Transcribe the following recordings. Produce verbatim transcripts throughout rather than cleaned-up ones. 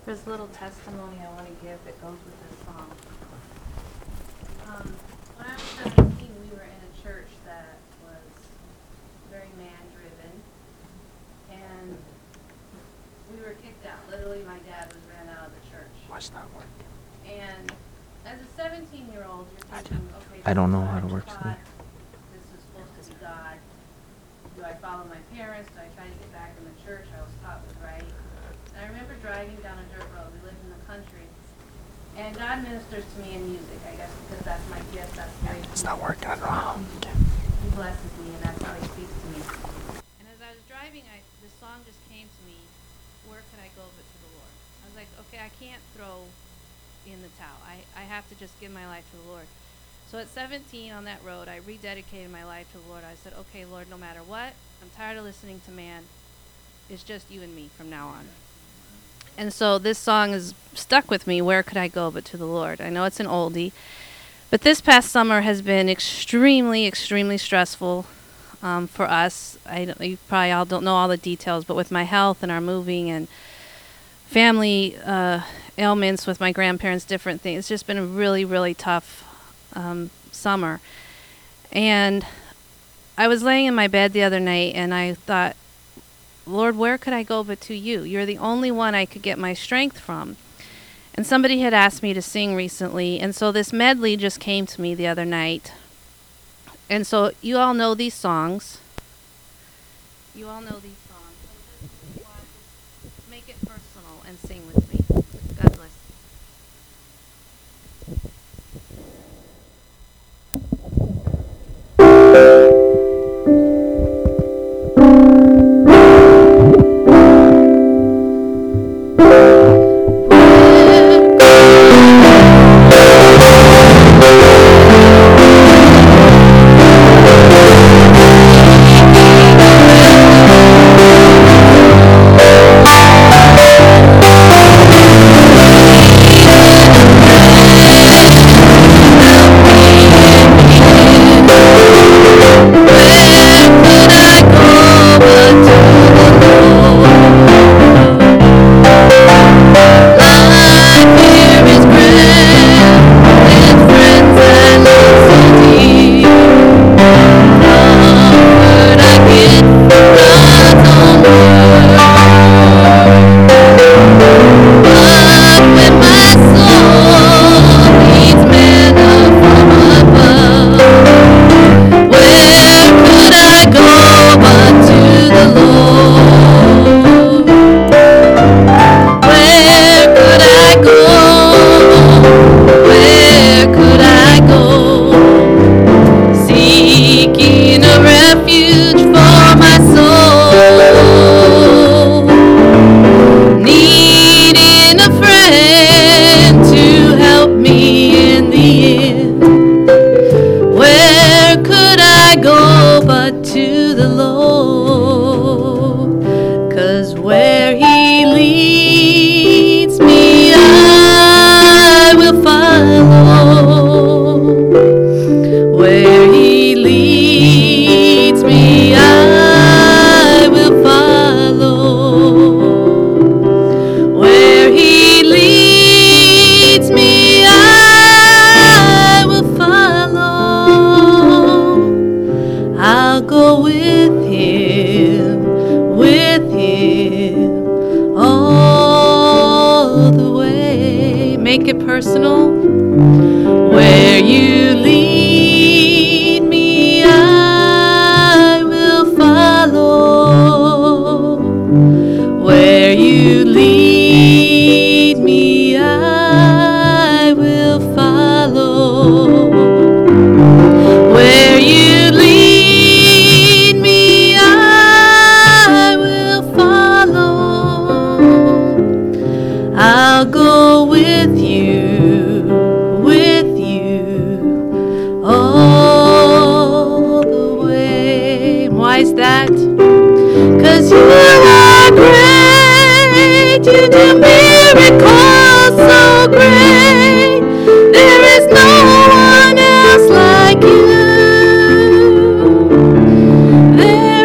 There's a little testimony I want to give that goes with this song. Um, when I was seventeen, we were in a church that was very man-driven, and we were kicked out. Literally, my dad was ran out of the church. Why's not working? And as a seventeen-year-old, you're thinking, okay, I don't this know is how what to I work taught. today. This is supposed to be God. Do I follow my parents? Do I try to get back in the church I was taught was right? And I remember driving down a dirt road. We lived in the country. And God ministers to me in music, I guess, because that's my gift. That's the way It's not working. I don't know how. He blesses me, and that's how he speaks to me. And as I was driving, I, the song just came to me, where could I go but to the Lord? I was like, okay, I can't throw in the towel. I, I have to just give my life to the Lord. So at seventeen on that road, I rededicated my life to the Lord. I said, okay, Lord, no matter what, I'm tired of listening to man. It's just you and me from now on. And so this song is stuck with me, where could I go but to the Lord? I know it's an oldie, but this past summer has been extremely, extremely stressful um, for us. I don't, you probably all don't know all the details, but with my health and our moving and family uh, ailments with my grandparents, different things, it's just been a really, really tough um, summer. And I was laying in my bed the other night, and I thought, Lord, where could I go but to you? You're the only one I could get my strength from. And somebody had asked me to sing recently, and so this medley just came to me the other night. And so you all know these songs. You all know these songs. So just, just make it personal and sing with me. God bless you.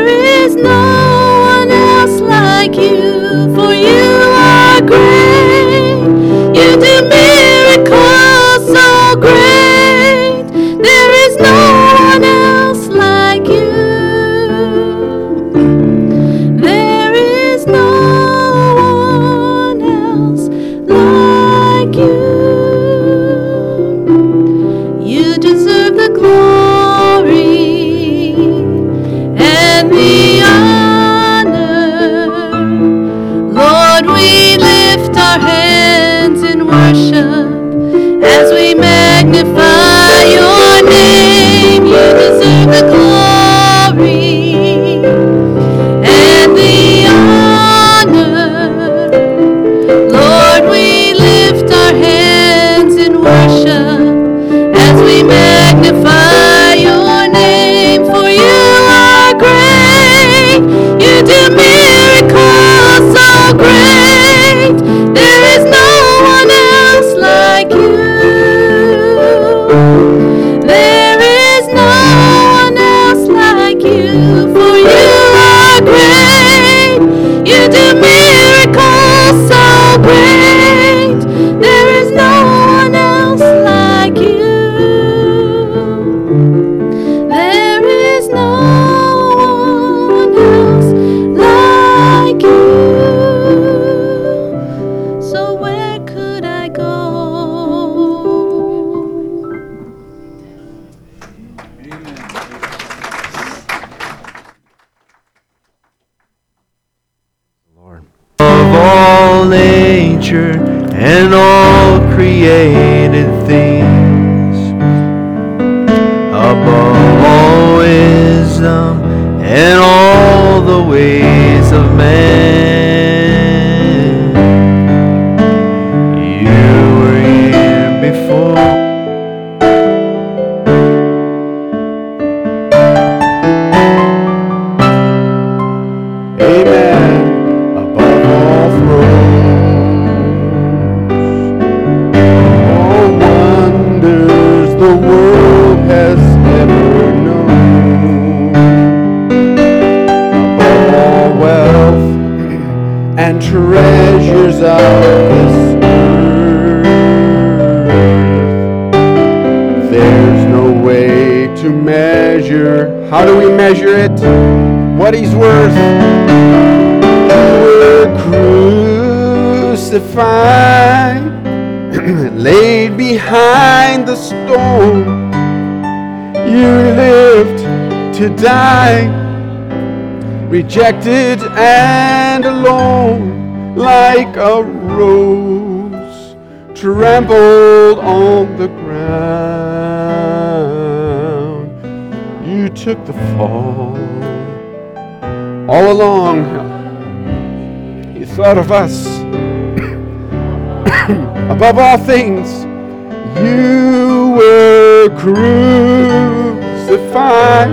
For you are great. great. There is no one else like you. There is no one else like you. So where could I go? Lord. Of all nature and all created things, above all wisdom and all the ways of man, you were here before. Amen. Above all thrones, all wonders the world has ever known, above all wealth and treasures of this earth, there's no way to measure. How do we measure it? What he's worth. Were crucified, laid behind the stone. You lived to die, rejected and alone, like a rose trampled on the ground. You took the fall. All along, you thought of us. Above all things, you were crucified,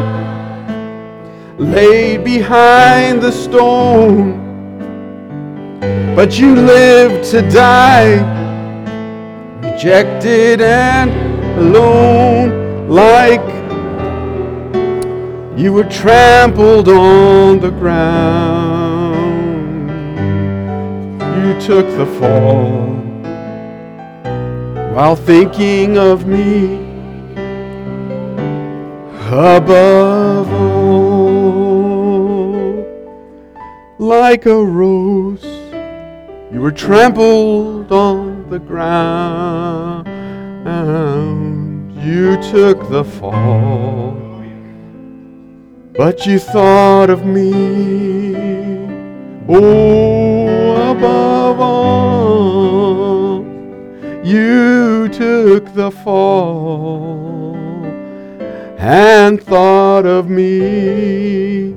laid behind the stone, but you lived to die, rejected and alone, like you were trampled on the ground. You took the fall while thinking of me. Above all, like a rose, you were trampled on the ground. You took the fall, but you thought of me. Oh, above all, you took the fall and thought of me,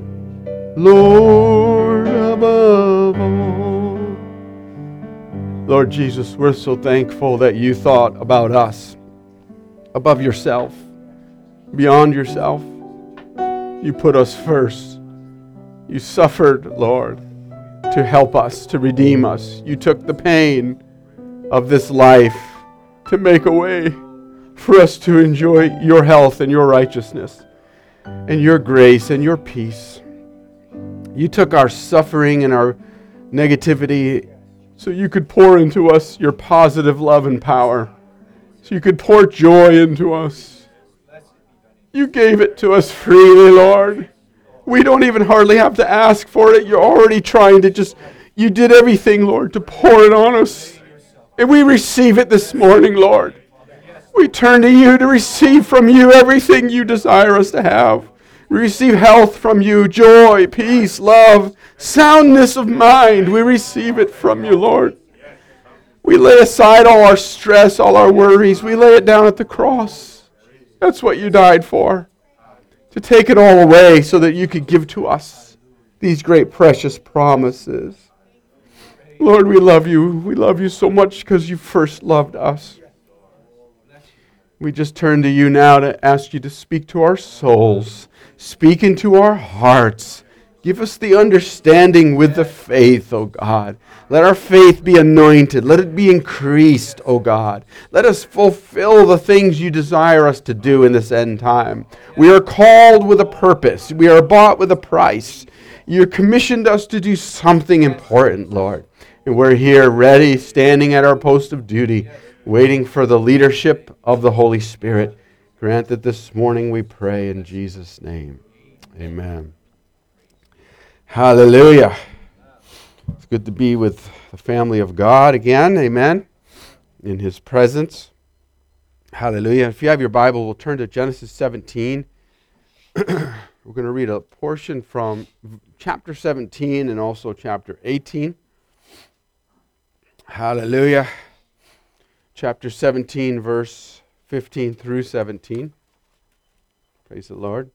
Lord, above all. Lord Jesus, we're so thankful that you thought about us above yourself, beyond yourself. You put us first. You suffered, Lord, to help us, to redeem us. You took the pain of this life to make a way for us to enjoy your health and your righteousness and your grace and your peace. You took our suffering and our negativity so you could pour into us your positive love and power, so you could pour joy into us. You gave it to us freely, Lord. We don't even hardly have to ask for it. You're already trying to just, you did everything, Lord, to pour it on us. And we receive it this morning, Lord. We turn to you to receive from you everything you desire us to have. We receive health from you, joy, peace, love, soundness of mind. We receive it from you, Lord. We lay aside all our stress, all our worries. We lay it down at the cross. That's what you died for, to take it all away so that you could give to us these great precious promises. Lord, we love you. We love you so much because you first loved us. We just turn to you now to ask you to speak to our souls, speak into our hearts. Give us the understanding with the faith, O God. Let our faith be anointed. Let it be increased, O God. Let us fulfill the things you desire us to do in this end time. We are called with a purpose. We are bought with a price. You commissioned us to do something important, Lord. And we're here ready, standing at our post of duty, waiting for the leadership of the Holy Spirit. Grant that this morning we pray in Jesus' name. Amen. Hallelujah. It's good to be with the family of God again. Amen. In His presence. Hallelujah. If you have your Bible, we'll turn to Genesis seventeen. We're going to read a portion from chapter seventeen and also chapter eighteen. Hallelujah. Chapter seventeen, verse fifteen through seventeen. Praise the Lord.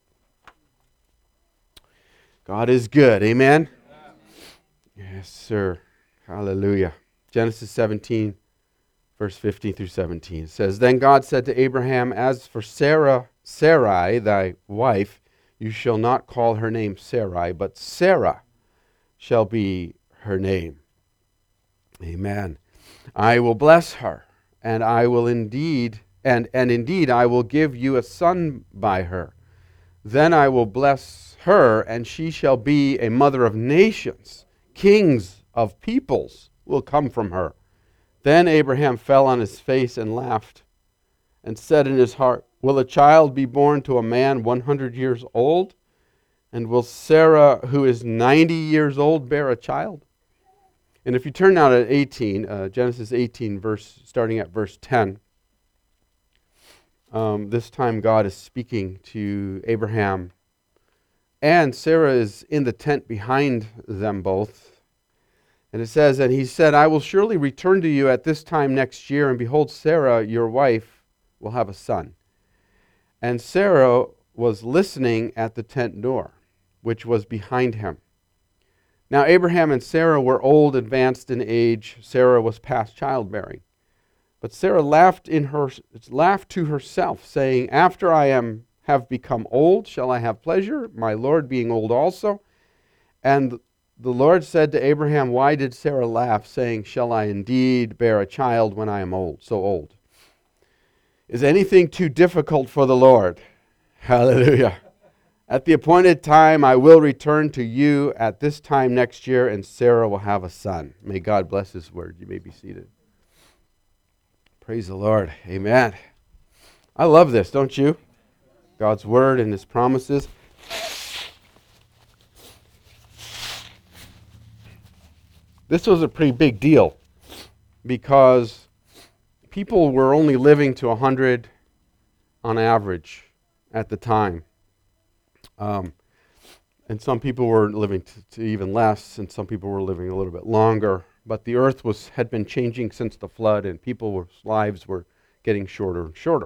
God is good. Amen? Yes, sir. Hallelujah. Genesis seventeen, verse fifteen through seventeen. It says, Then God said to Abraham, As for Sarah, Sarai, thy wife, you shall not call her name Sarai, but Sarah shall be her name. Amen. I will bless her, and I will indeed, and, and indeed I will give you a son by her. Then I will bless her, and she shall be a mother of nations. Kings of peoples will come from her. Then Abraham fell on his face and laughed, and said in his heart, Will a child be born to a man one hundred years old? And will Sarah, who is ninety years old, bear a child? And if you turn now to eighteen, uh, Genesis eighteen, verse starting at verse ten, um, this time God is speaking to Abraham, and Sarah is in the tent behind them both. And it says, And he said, I will surely return to you at this time next year, and behold, Sarah, your wife, will have a son. And Sarah was listening at the tent door, which was behind him. Now Abraham and Sarah were old, advanced in age. Sarah was past childbearing. But Sarah laughed in her laughed to herself, saying, After I am have become old, shall I have pleasure, my Lord being old also? And the Lord said to Abraham, Why did Sarah laugh, saying, Shall I indeed bear a child when I am old, so old? Is anything too difficult for the Lord? Hallelujah. At the appointed time, I will return to you at this time next year, and Sarah will have a son. May God bless His word. You may be seated. Praise the Lord. Amen. I love this, don't you? God's word and His promises. This was a pretty big deal because people were only living to one hundred on average at the time. Um, and some people were living to, to even less, and some people were living a little bit longer. But the earth was had been changing since the flood, and people's lives were getting shorter and shorter.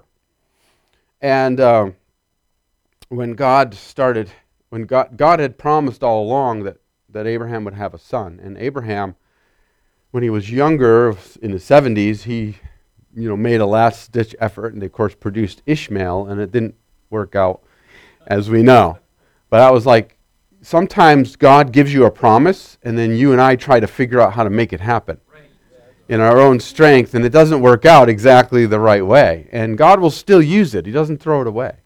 And um, when God started, when God, God had promised all along that, that Abraham would have a son. And Abraham, when he was younger, in his seventies, he you know, made a last-ditch effort, and of course produced Ishmael, and it didn't work out, as we know. But I was like, sometimes God gives you a promise, and then you and I try to figure out how to make it happen in our own strength, and it doesn't work out exactly the right way. And God will still use it. He doesn't throw it away.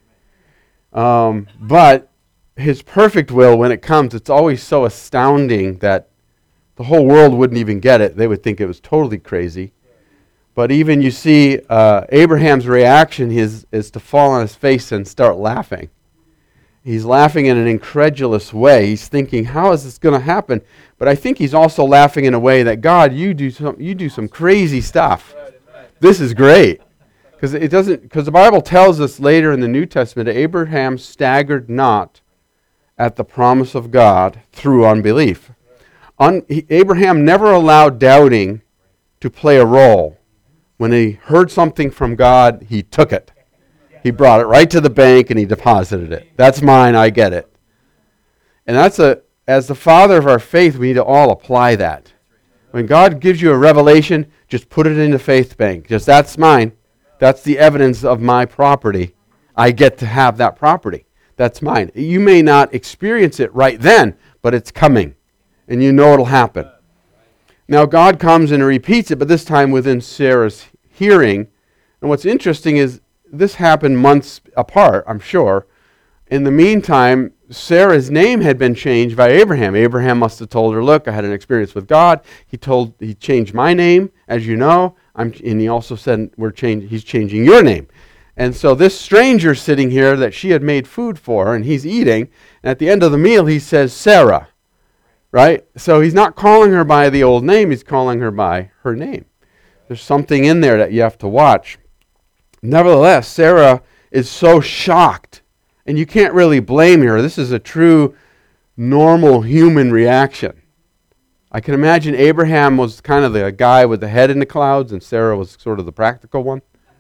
Um, but His perfect will, when it comes, it's always so astounding that the whole world wouldn't even get it. They would think it was totally crazy. But even you see uh, Abraham's reaction is, is to fall on his face and start laughing. He's laughing in an incredulous way. He's thinking, how is this going to happen? But I think he's also laughing in a way that, God, you do some, you do some crazy stuff. This is great. Because it doesn't. Because the Bible tells us later in the New Testament that Abraham staggered not at the promise of God through unbelief. Un, he, Abraham never allowed doubting to play a role. When he heard something from God, he took it. He brought it right to the bank and he deposited it. That's mine, I get it. And that's a, as the father of our faith, we need to all apply that. When God gives you a revelation, just put it in the faith bank. Just, that's mine. That's the evidence of my property. I get to have that property. That's mine. You may not experience it right then, but it's coming. And you know it'll happen. Now God comes and repeats it, but this time within Sarah's hearing. And what's interesting is this happened months apart, I'm sure. In the meantime, Sarah's name had been changed by Abraham. Abraham must have told her, look, I had an experience with God. He told he changed my name, as you know. I'm, and he also said we're change, he's changing your name. And so this stranger sitting here that she had made food for, and he's eating, and at the end of the meal he says, Sarah, right? So he's not calling her by the old name, he's calling her by her name. There's something in there that you have to watch. Nevertheless, Sarah is so shocked, and you can't really blame her. This is a true, normal human reaction. I can imagine Abraham was kind of the guy with the head in the clouds, and Sarah was sort of the practical one.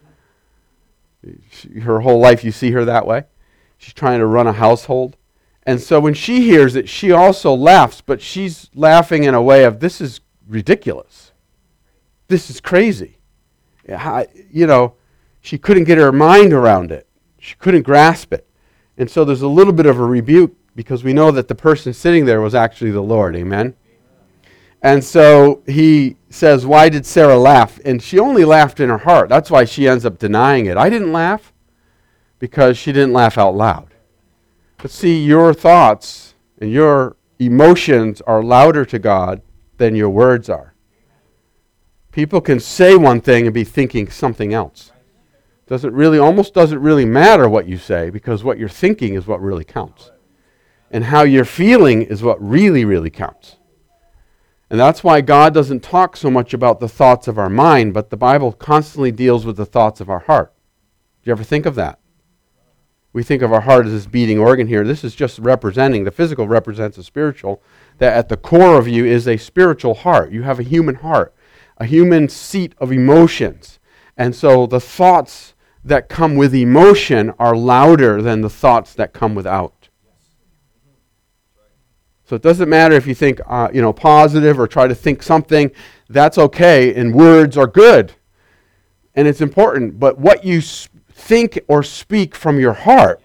She, her whole life you see her that way. She's trying to run a household. And so when she hears it, she also laughs, but she's laughing in a way of, this is ridiculous. This is crazy. You know, she couldn't get her mind around it. She couldn't grasp it. And so there's a little bit of a rebuke because we know that the person sitting there was actually the Lord. Amen? And so he says, why did Sarah laugh? And she only laughed in her heart. That's why she ends up denying it. I didn't laugh because she didn't laugh out loud. But see, your thoughts and your emotions are louder to God than your words are. People can say one thing and be thinking something else. Doesn't really, almost doesn't really matter what you say because what you're thinking is what really counts. And how you're feeling is what really, really counts. And that's why God doesn't talk so much about the thoughts of our mind, but the Bible constantly deals with the thoughts of our heart. Do you ever think of that? We think of our heart as this beating organ here. This is just representing, the physical represents a spiritual, that at the core of you is a spiritual heart. You have a human heart, a human seat of emotions. And so the thoughts that come with emotion are louder than the thoughts that come without. So it doesn't matter if you think, uh, you know, positive or try to think something. That's okay, and words are good, and it's important. But what you s- think or speak from your heart,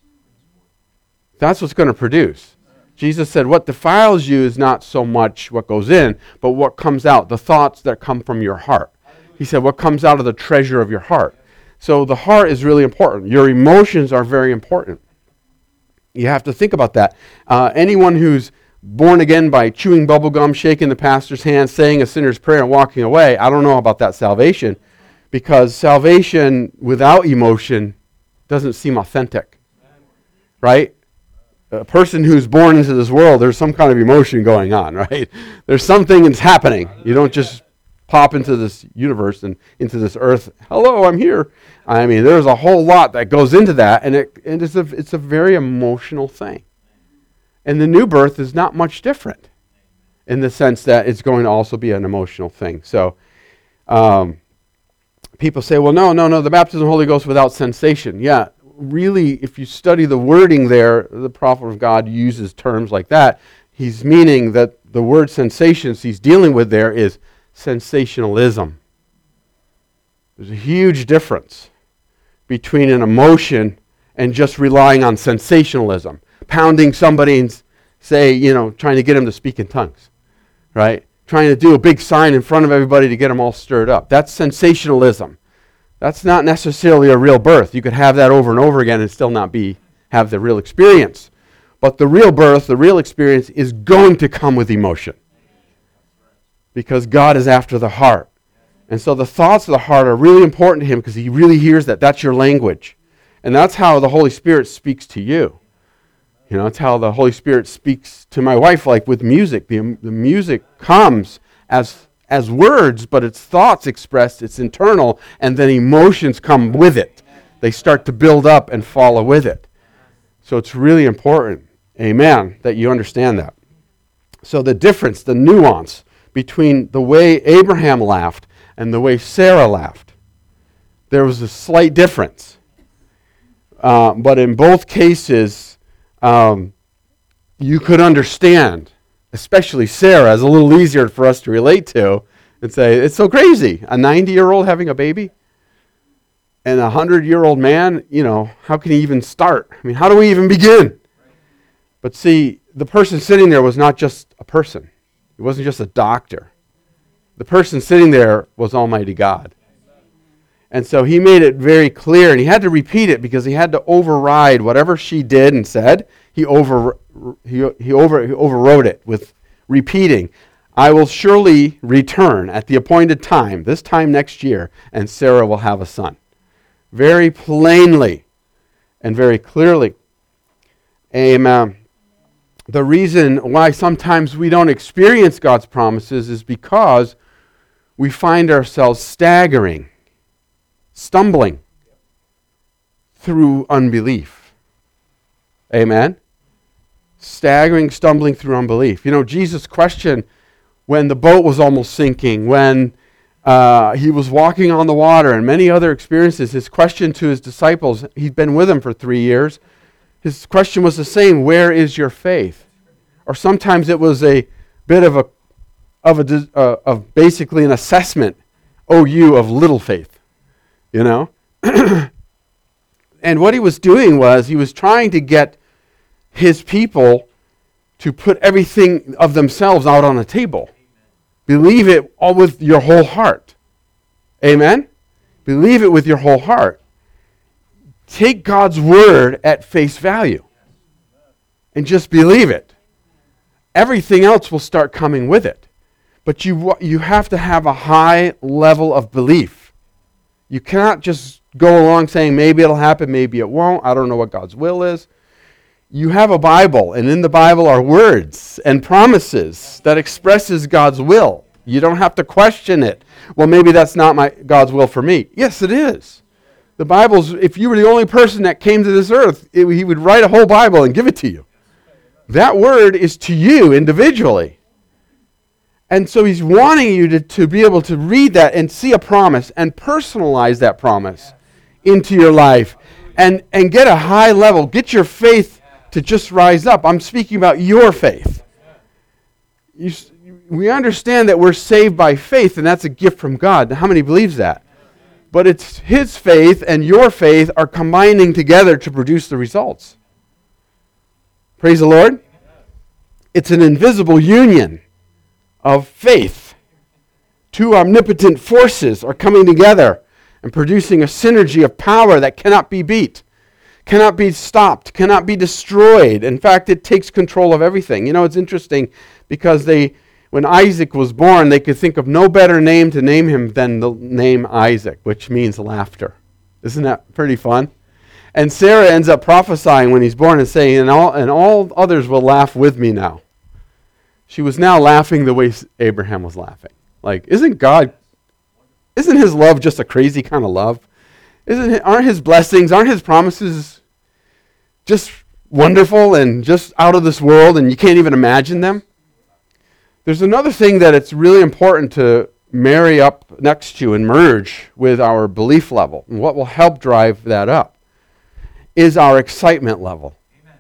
that's what's going to produce. Jesus said, what defiles you is not so much what goes in, but what comes out, the thoughts that come from your heart. He said, what comes out of the treasure of your heart. So the heart is really important. Your emotions are very important. You have to think about that. Uh, anyone who's born again by chewing bubble gum, shaking the pastor's hand, saying a sinner's prayer, and walking away, I don't know about that salvation, because salvation without emotion doesn't seem authentic, right? A person who's born into this world, there's some kind of emotion going on, right? There's something that's happening. You don't just pop into this universe and into this earth. Hello, I'm here. I mean, there's a whole lot that goes into that, and it and it's a it's a very emotional thing. And the new birth is not much different in the sense that it's going to also be an emotional thing. So um, people say, well, no, no, no, the baptism of the Holy Ghost without sensation. Yeah, really, if you study the wording there, the prophet of God uses terms like that. He's meaning that the word sensations he's dealing with there is sensationalism. There's a huge difference between an emotion and just relying on sensationalism. Pounding somebody and say, you know, trying to get them to speak in tongues, right? Trying to do a big sign in front of everybody to get them all stirred up. That's sensationalism. That's not necessarily a real birth. You could have that over and over again and still not be have the real experience. But the real birth, the real experience is going to come with emotion. Because God is after the heart. And so the thoughts of the heart are really important to him because he really hears that. That's your language. And that's how the Holy Spirit speaks to you. You know, it's how the Holy Spirit speaks to my wife, like with music. The, the music comes as as words, but it's thoughts expressed, it's internal, and then emotions come with it. They start to build up and follow with it. So it's really important, amen, that you understand that. So the difference, the nuance between the way Abraham laughed and the way Sarah laughed, there was a slight difference. Uh, but in both cases, um, you could understand, especially Sarah, is a little easier for us to relate to and say, it's so crazy. A ninety-year-old having a baby? And a hundred-year-old man, you know, how can he even start? I mean, how do we even begin? But see, the person sitting there was not just a person. It wasn't just a doctor. The person sitting there was Almighty God. And so he made it very clear, and he had to repeat it because he had to override whatever she did and said. He over he, he over he overrode it with repeating, "I will surely return at the appointed time, this time next year, and Sarah will have a son." Very plainly and very clearly. Amen. The reason why sometimes we don't experience God's promises is because we find ourselves staggering, stumbling through unbelief. Amen? Staggering, stumbling through unbelief. You know, Jesus' question when the boat was almost sinking, when uh, he was walking on the water, and many other experiences, his question to his disciples, he'd been with them for three years, his question was the same: where is your faith? Or sometimes it was a bit of a of a uh, of basically an assessment, "Oh, you of little faith," you know. And what he was doing was he was trying to get his people to put everything of themselves out on the table. Believe it all with your whole heart. Amen? Believe it with your whole heart. Take God's word at face value and just believe it. Everything else will start coming with it. But you you have to have a high level of belief. You cannot just go along saying maybe it'll happen, maybe it won't. I don't know what God's will is. You have a Bible, and in the Bible are words and promises that expresses God's will. You don't have to question it. Well, maybe that's not my God's will for me. Yes, it is. The Bible's, if you were the only person that came to this earth, it, he would write a whole Bible and give it to you. That word is to you individually. And so he's wanting you to, to be able to read that and see a promise and personalize that promise into your life and, and get a high level, get your faith to just rise up. I'm speaking about your faith. You, we understand that we're saved by faith, and that's a gift from God. Now, how many believes that? But it's his faith and your faith are combining together to produce the results. Praise the Lord. It's an invisible union of faith. Two omnipotent forces are coming together and producing a synergy of power that cannot be beat, cannot be stopped, cannot be destroyed. In fact, it takes control of everything. You know, it's interesting because they, when Isaac was born, they could think of no better name to name him than the name Isaac, which means laughter. Isn't that pretty fun? And Sarah ends up prophesying when he's born and saying, and all, and all others will laugh with me now. She was now laughing the way Abraham was laughing. Like, isn't God, isn't his love just a crazy kind of love? Isn't it, aren't his blessings, aren't his promises just wonderful and just out of this world and you can't even imagine them? There's another thing that it's really important to marry up next to and merge with our belief level. And what will help drive that up is our excitement level. Amen.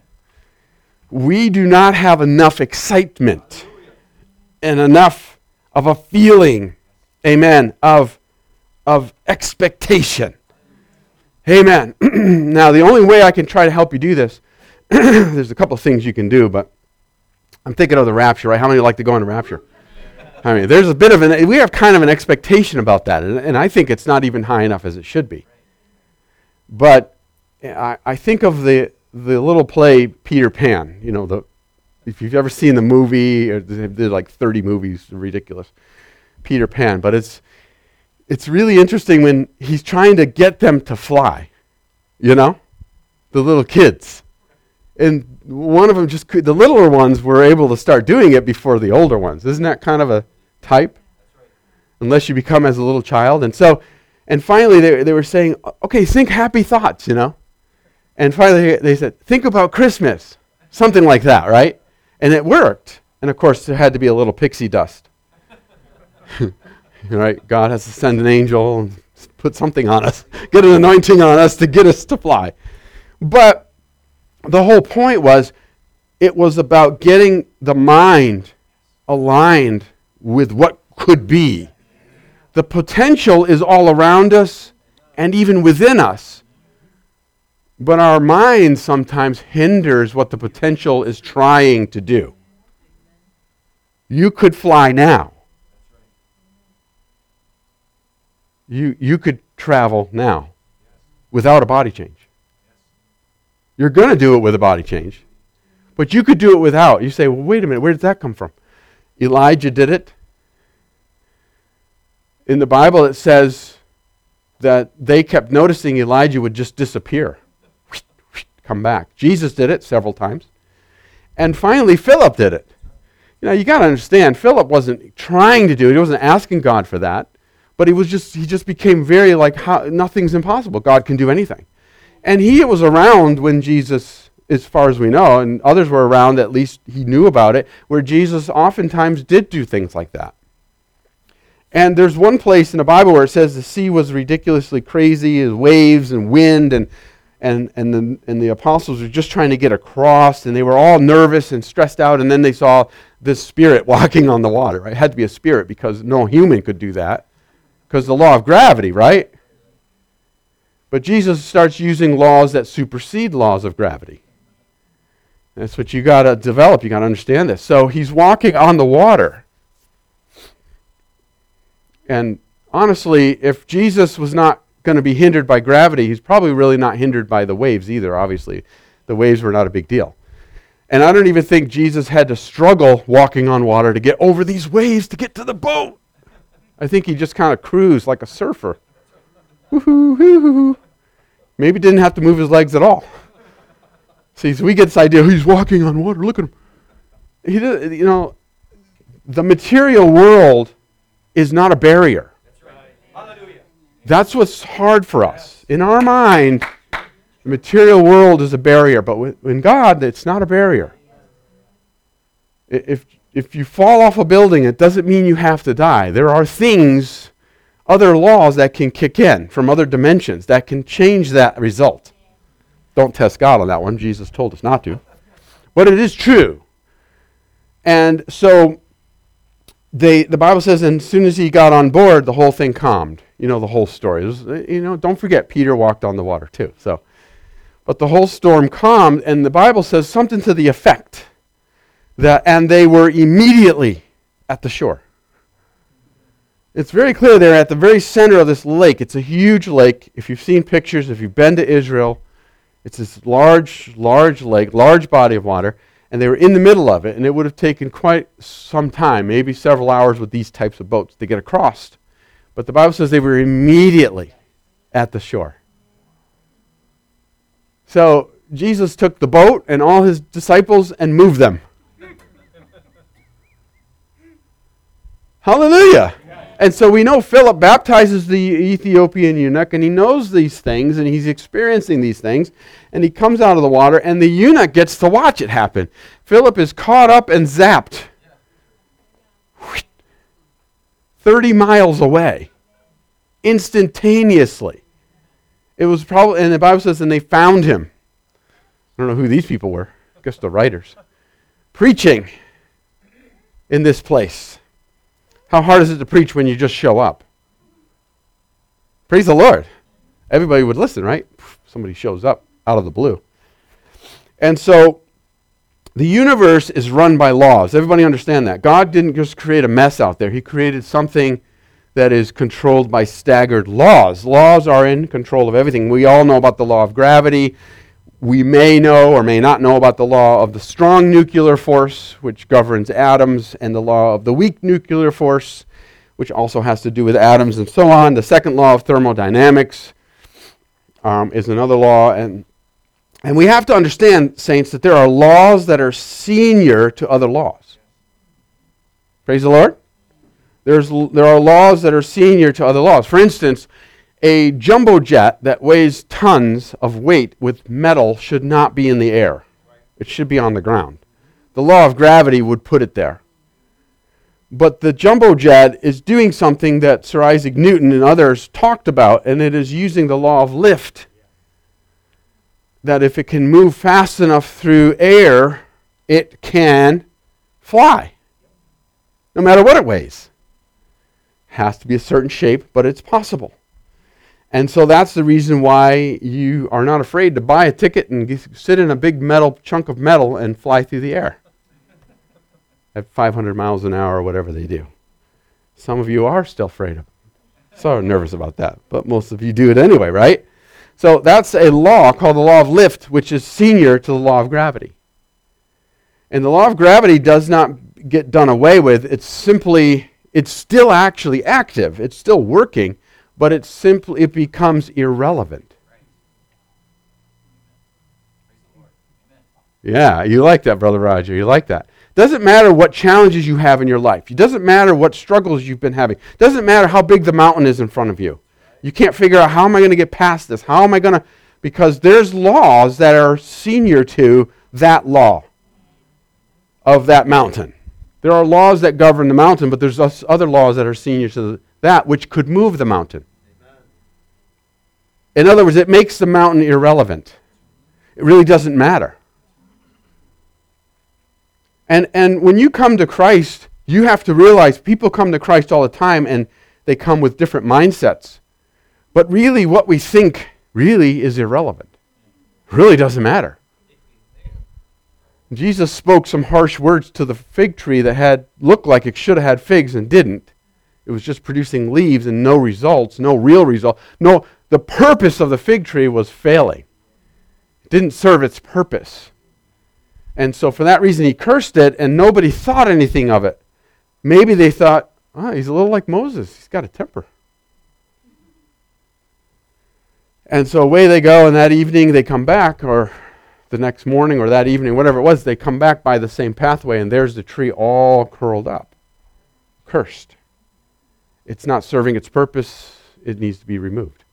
We do not have enough excitement and enough of a feeling, amen, of, of expectation. Amen. Now, the only way I can try to help you do this, there's a couple of things you can do, but I'm thinking of the rapture, right? How many like to go into rapture? I mean, there's a bit of an, we have kind of an expectation about that, and, and I think it's not even high enough as it should be. But I, I think of the the little play Peter Pan. You know, the if you've ever seen the movie, or they did like thirty movies, ridiculous, Peter Pan. But it's it's really interesting when he's trying to get them to fly. You know, the little kids. And one of them just, could, the littler ones were able to start doing it before the older ones. Isn't that kind of a type? Right. Unless you become as a little child. And so, and finally they, they were saying, okay, think happy thoughts, you know. And finally they said, think about Christmas. Something like that, right? And it worked. And of course there had to be a little pixie dust. Right? God has to send an angel and put something on us. Get an anointing on us to get us to fly. But the whole point was, it was about getting the mind aligned with what could be. The potential is all around us and even within us. But our mind sometimes hinders what the potential is trying to do. You could fly now. you, you could travel now without a body change. You're going to do it with a body change, but you could do it without. You say, well, wait a minute, where did that come from? Elijah did it. In the Bible, it says that they kept noticing Elijah would just disappear, come back. Jesus did it several times. And finally, Philip did it. You know, you got to understand, Philip wasn't trying to do it. He wasn't asking God for that. But he was just he just became very like, how, nothing's impossible. God can do anything. And he was around when Jesus, as far as we know, and others were around, at least he knew about it, where Jesus oftentimes did do things like that. And there's one place in the Bible where it says the sea was ridiculously crazy, as waves and wind, and and and the, and the apostles were just trying to get across, and they were all nervous and stressed out, and then they saw this spirit walking on the water. Right? It had to be a spirit because no human could do that, because the law of gravity, right? But Jesus starts using laws that supersede laws of gravity. That's what you got to develop. You got to understand this. So he's walking on the water. And honestly, if Jesus was not going to be hindered by gravity, he's probably really not hindered by the waves either, obviously. The waves were not a big deal. And I don't even think Jesus had to struggle walking on water to get over these waves to get to the boat. I think he just kind of cruised like a surfer. Woo-hoo, hoo-hoo. Maybe didn't have to move his legs at all. See, so we get this idea, he's walking on water, look at him. He did, you know, the material world is not a barrier. That's right. Hallelujah. That's what's hard for us. In our mind, the material world is a barrier, but with, in God, it's not a barrier. If, if you fall off a building, it doesn't mean you have to die. There are things, other laws that can kick in from other dimensions that can change that result. Don't test God on that one. Jesus told us not to. But it is true. And so they, the Bible says, and as soon as he got on board, the whole thing calmed. You know the whole story. It was, you know, don't forget, Peter walked on the water too. So, but the whole storm calmed, and the Bible says something to the effect that, and they were immediately at the shore. It's very clear they're at the very center of this lake. It's a huge lake. If you've seen pictures, if you've been to Israel, it's this large, large lake, large body of water, and they were in the middle of it, and it would have taken quite some time, maybe several hours with these types of boats to get across. But the Bible says they were immediately at the shore. So Jesus took the boat and all his disciples and moved them. Hallelujah. And so we know Philip baptizes the Ethiopian eunuch, and he knows these things, and he's experiencing these things, and he comes out of the water, and the eunuch gets to watch it happen. Philip is caught up and zapped. thirty miles away. Instantaneously. It was probably, and the Bible says, and they found him. I don't know who these people were. I guess the writers. Preaching in this place. How hard is it to preach when you just show up? Praise the Lord. Everybody would listen, right? Somebody shows up out of the blue. And so the universe is run by laws. Everybody understand that. God didn't just create a mess out there. He created something that is controlled by staggered laws. Laws are in control of everything. We all know about the law of gravity. We may know or may not know about the law of the strong nuclear force, which governs atoms, and the law of the weak nuclear force, which also has to do with atoms and so on. The second law of thermodynamics um, is another law. And, and we have to understand, saints, that there are laws that are senior to other laws. Praise the Lord. There's, there are laws that are senior to other laws. For instance, a jumbo jet that weighs tons of weight with metal should not be in the air. It should be on the ground. The law of gravity would put it there. But the jumbo jet is doing something that Sir Isaac Newton and others talked about, and it is using the law of lift. That if it can move fast enough through air, it can fly. No matter what it weighs. Has to be a certain shape, but it's possible. And so that's the reason why you are not afraid to buy a ticket and g- sit in a big metal chunk of metal and fly through the air at five hundred miles an hour or whatever they do. Some of you are still afraid of it. So nervous about that, but most of you do it anyway, right? So that's a law called the law of lift, which is senior to the law of gravity. And the law of gravity does not get done away with. It's simply, it's still actually active. It's still working, but it's simply, it becomes irrelevant. Yeah, you like that, Brother Roger. You like that. Doesn't matter what challenges you have in your life. It doesn't matter what struggles you've been having. Doesn't matter how big the mountain is in front of you. You can't figure out, how am I going to get past this? How am I going to... Because there's laws that are senior to that law of that mountain. There are laws that govern the mountain, but there's other laws that are senior to that which could move the mountain. In other words, it makes the mountain irrelevant. It really doesn't matter. And and when you come to Christ, you have to realize people come to Christ all the time and they come with different mindsets. But really what we think really is irrelevant. It really doesn't matter. Jesus spoke some harsh words to the fig tree that had looked like it should have had figs and didn't. It was just producing leaves and no results, no real result. No, the purpose of the fig tree was failing. It didn't serve its purpose. And so for that reason he cursed it, and nobody thought anything of it. Maybe they thought, oh, he's a little like Moses. He's got a temper. And so away they go, and that evening they come back, or the next morning or that evening, whatever it was, they come back by the same pathway, and there's the tree all curled up, cursed. It's not serving its purpose. It needs to be removed.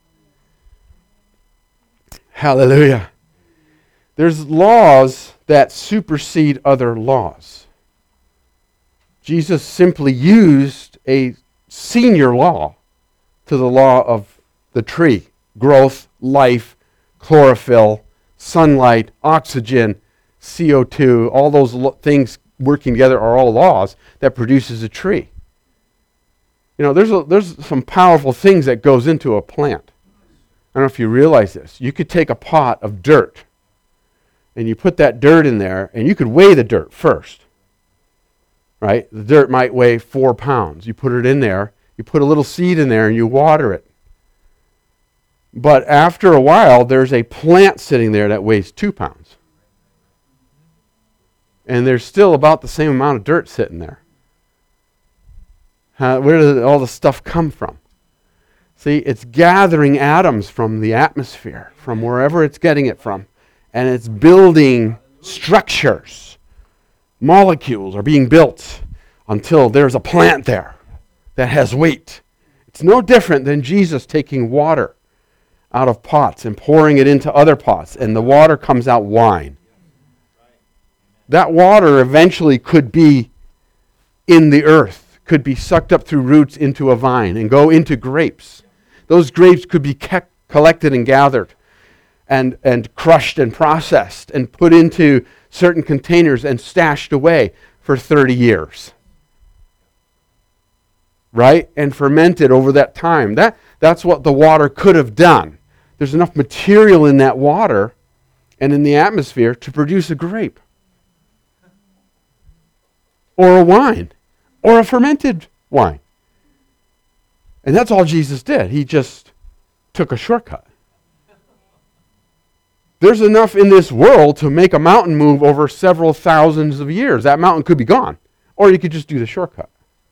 Hallelujah. There's laws that supersede other laws. Jesus simply used a senior law to the law of the tree. Growth, life, chlorophyll, sunlight, oxygen, C O two, all those lo- things working together are all laws that produces a tree. You know, there's a, there's some powerful things that goes into a plant. I don't know if you realize this. You could take a pot of dirt and you put that dirt in there, and you could weigh the dirt first. Right? The dirt might weigh four pounds. You put it in there, you put a little seed in there, and you water it. But after a while, there's a plant sitting there that weighs two pounds. And there's still about the same amount of dirt sitting there. How, where does all the stuff come from? See, it's gathering atoms from the atmosphere, from wherever it's getting it from. And it's building structures. Molecules are being built until there's a plant there that has weight. It's no different than Jesus taking water out of pots and pouring it into other pots, and the water comes out wine. That water eventually could be in the earth, could be sucked up through roots into a vine and go into grapes. Those grapes could be kept, collected and gathered and, and crushed and processed and put into certain containers and stashed away for thirty years. Right? And fermented over that time. That, that's what the water could have done. There's enough material in that water and in the atmosphere to produce a grape. Or a wine. Or a fermented wine. And that's all Jesus did. He just took a shortcut. There's enough in this world to make a mountain move over several thousands of years. That mountain could be gone. Or you could just do the shortcut.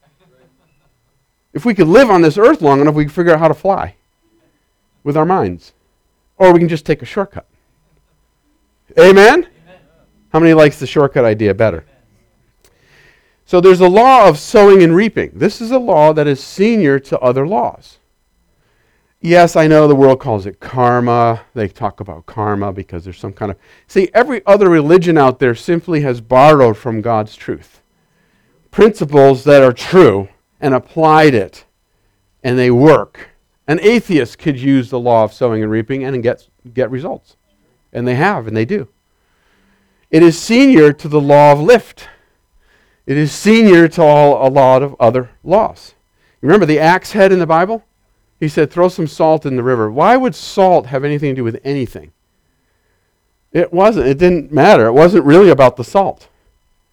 If we could live on this earth long enough, we could figure out how to fly with our minds. Or we can just take a shortcut. Amen? Amen. How many likes the shortcut idea better? Amen. So there's a law of sowing and reaping. This is a law that is senior to other laws. Yes, I know the world calls it karma. They talk about karma because there's some kind of... See, every other religion out there simply has borrowed from God's truth principles that are true and applied it, and they work. An atheist could use the law of sowing and reaping and get, get results. And they have, and they do. It is senior to the law of lift. It is senior to all, a lot of other laws. Remember the axe head in the Bible? He said, throw some salt in the river. Why would salt have anything to do with anything? It wasn't. It didn't matter. It wasn't really about the salt.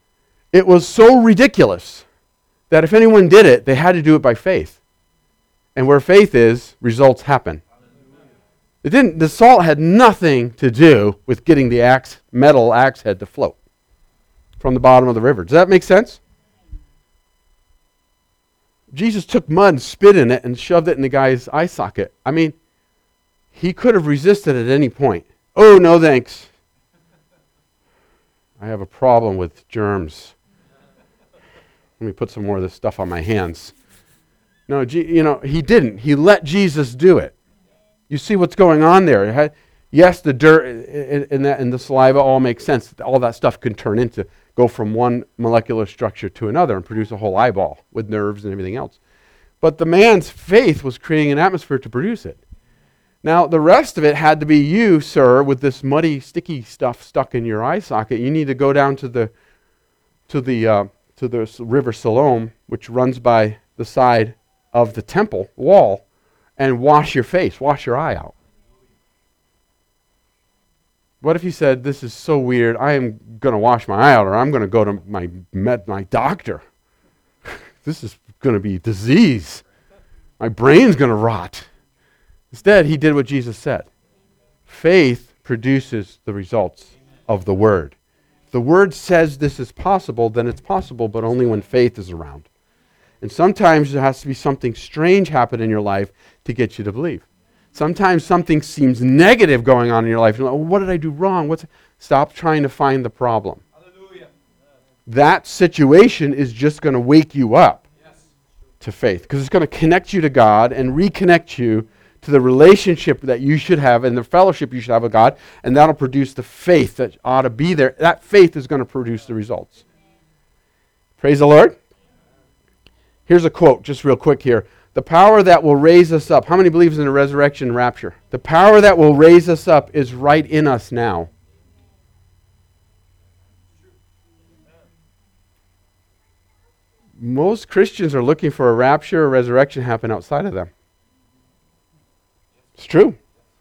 It was so ridiculous that if anyone did it, they had to do it by faith. And where faith is, results happen. It didn't. The salt had nothing to do with getting the axe, metal axe head to float from the bottom of the river. Does that make sense? Jesus took mud and spit in it and shoved it in the guy's eye socket. I mean, he could have resisted at any point. Oh, no thanks. I have a problem with germs. Let me put some more of this stuff on my hands. No, you know, he didn't. He let Jesus do it. You see what's going on there. It had, yes, the dirt and, that, and the saliva all makes sense. All that stuff can turn into, go from one molecular structure to another and produce a whole eyeball with nerves and everything else. But the man's faith was creating an atmosphere to produce it. Now, the rest of it had to be you, sir, with this muddy, sticky stuff stuck in your eye socket. You need to go down to the to the uh, to the river Siloam, which runs by the side of the temple wall, and wash your face, wash your eye out. What if you said, this is so weird, I am going to wash my eye out, or I'm going to go to my med, my doctor. This is going to be disease. My brain's going to rot. Instead, he did what Jesus said. Faith produces the results of the Word. If the Word says this is possible, then it's possible, but only when faith is around. And sometimes there has to be something strange happen in your life to get you to believe. Sometimes something seems negative going on in your life. You're like, oh, what did I do wrong? What's Stop trying to find the problem. Hallelujah. That situation is just going to wake you up yes. to faith, because it's going to connect you to God and reconnect you to the relationship that you should have and the fellowship you should have with God, and that'll produce the faith that ought to be there. That faith is going to produce the results. Praise the Lord. Here's a quote, just real quick here. The power that will raise us up. How many believes in the resurrection and rapture? The power that will raise us up is right in us now. Most Christians are looking for a rapture or resurrection to happen outside of them. It's true.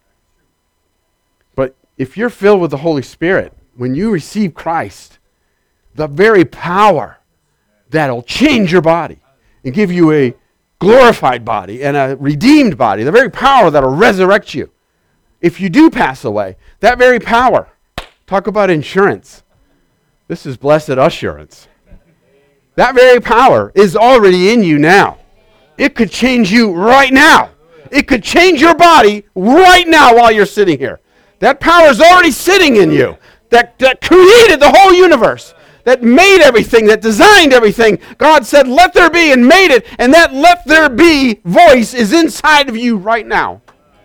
But if you're filled with the Holy Spirit, when you receive Christ, the very power that'll change your body and give you a glorified body and a redeemed body, the very power that'll resurrect you. If you do pass away, that very power, talk about insurance. This is blessed assurance. That very power is already in you now. It could change you right now. It could change your body right now while you're sitting here. That power is already sitting in you. That, that created the whole universe. That made everything, that designed everything. God said, let there be, and made it. And that let there be voice is inside of you right now.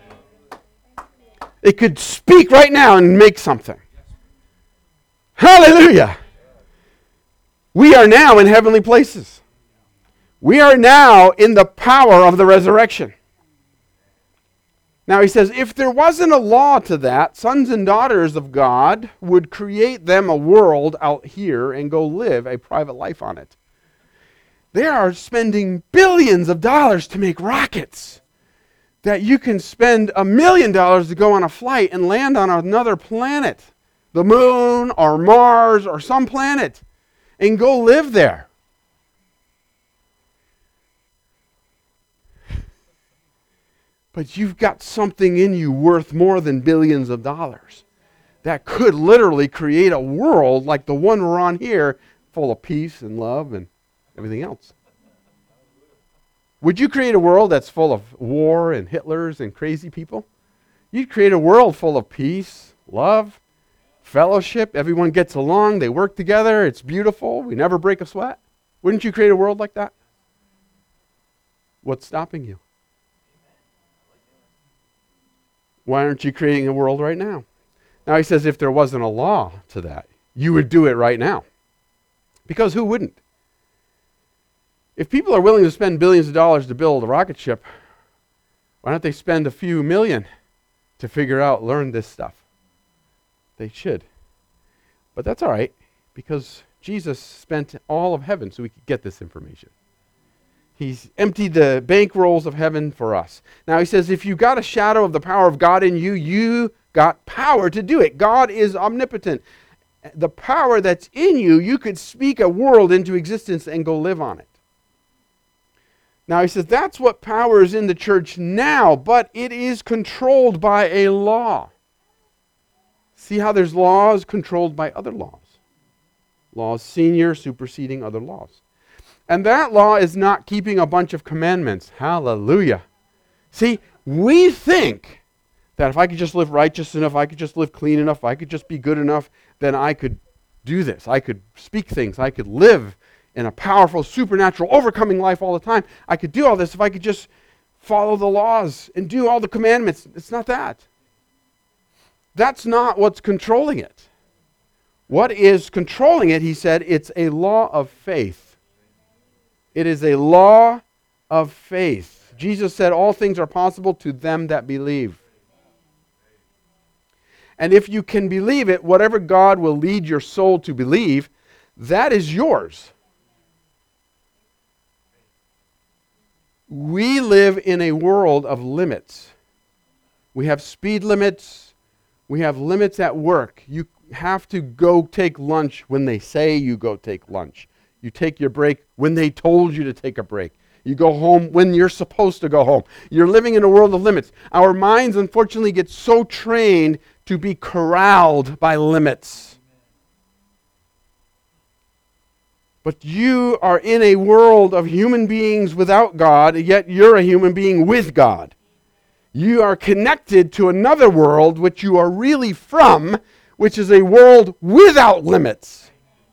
It could speak right now and make something. Hallelujah. We are now in heavenly places. We are now in the power of the resurrection. Now he says, if there wasn't a law to that, sons and daughters of God would create them a world out here and go live a private life on it. They are spending billions of dollars to make rockets that you can spend a million dollars to go on a flight and land on another planet, the moon or Mars or some planet, and go live there. But you've got something in you worth more than billions of dollars that could literally create a world like the one we're on here, full of peace and love and everything else. Would you create a world that's full of war and Hitlers and crazy people? You'd create a world full of peace, love, fellowship. Everyone gets along. They work together. It's beautiful. We never break a sweat. Wouldn't you create a world like that? What's stopping you? Why aren't you creating a world right now? Now he says if there wasn't a law to that, you would do it right now. Because who wouldn't? If people are willing to spend billions of dollars to build a rocket ship, why don't they spend a few million to figure out, learn this stuff? They should. But that's all right, because Jesus spent all of heaven so we could get this information. He's emptied the bank rolls of heaven for us. Now he says, if you got a shadow of the power of God in you, you got power to do it. God is omnipotent. The power that's in you, you could speak a world into existence and go live on it. Now he says that's what power is in the church now, but it is controlled by a law. See how there's laws controlled by other laws. Laws senior superseding other laws. And that law is not keeping a bunch of commandments. Hallelujah. See, we think that if I could just live righteous enough, I could just live clean enough, I could just be good enough, then I could do this. I could speak things. I could live in a powerful, supernatural, overcoming life all the time. I could do all this if I could just follow the laws and do all the commandments. It's not that. That's not what's controlling it. What is controlling it, he said, it's a law of faith. It is a law of faith. Jesus said all things are possible to them that believe. And if you can believe it, whatever God will lead your soul to believe, that is yours. We live in a world of limits. We have speed limits. We have limits at work. You have to go take lunch when they say you go take lunch. You take your break when they told you to take a break. You go home when you're supposed to go home. You're living in a world of limits. Our minds, unfortunately, get so trained to be corralled by limits. But you are in a world of human beings without God, yet you're a human being with God. You are connected to another world which you are really from, which is a world without limits.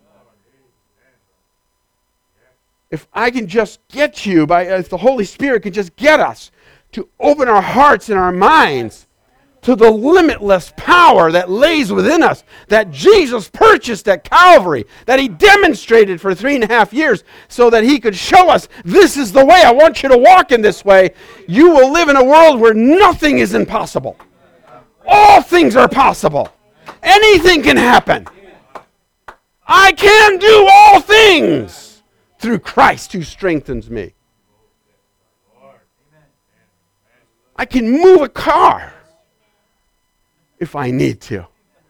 If I can just get you, by if the Holy Spirit can just get us to open our hearts and our minds to the limitless power that lays within us, that Jesus purchased at Calvary, that he demonstrated for three and a half years so that he could show us, this is the way, I want you to walk in this way, you will live in a world where nothing is impossible. All things are possible. Anything can happen. I can do all things through Christ who strengthens me. I can move a car if I need to.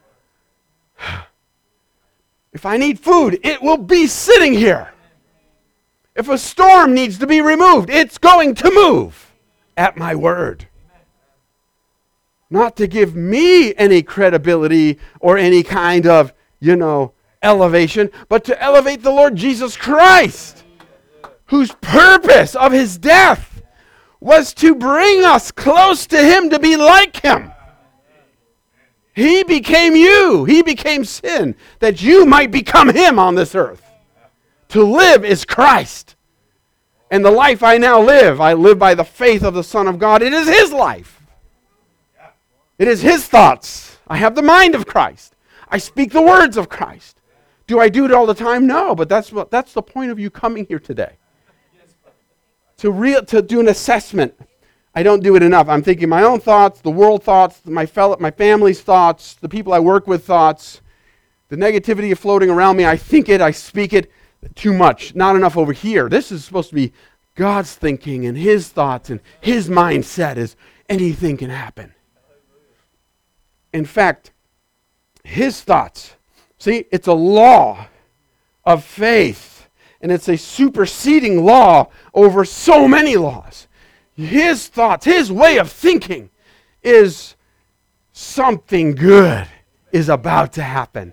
If I need food, it will be sitting here. If a storm needs to be removed, it's going to move at my word. Not to give me any credibility or any kind of, you know, elevation, but to elevate the Lord Jesus Christ, whose purpose of his death was to bring us close to him, to be like him. He became you. He became sin, that you might become him on this earth. To live is Christ. And the life I now live, I live by the faith of the Son of God. It is his life. It is his thoughts. I have the mind of Christ. I speak the words of Christ. Do I do it all the time? No, but that's what that's the point of you coming here today. To real to do an assessment. I don't do it enough. I'm thinking my own thoughts, the world thoughts, my fellow, my family's thoughts, the people I work with thoughts, the negativity floating around me. I think it, I speak it too much. Not enough over here. This is supposed to be God's thinking and his thoughts and his mindset is anything can happen. In fact, his thoughts, see, it's a law of faith, and it's a superseding law over so many laws. His thoughts, his way of thinking is something good is about to happen.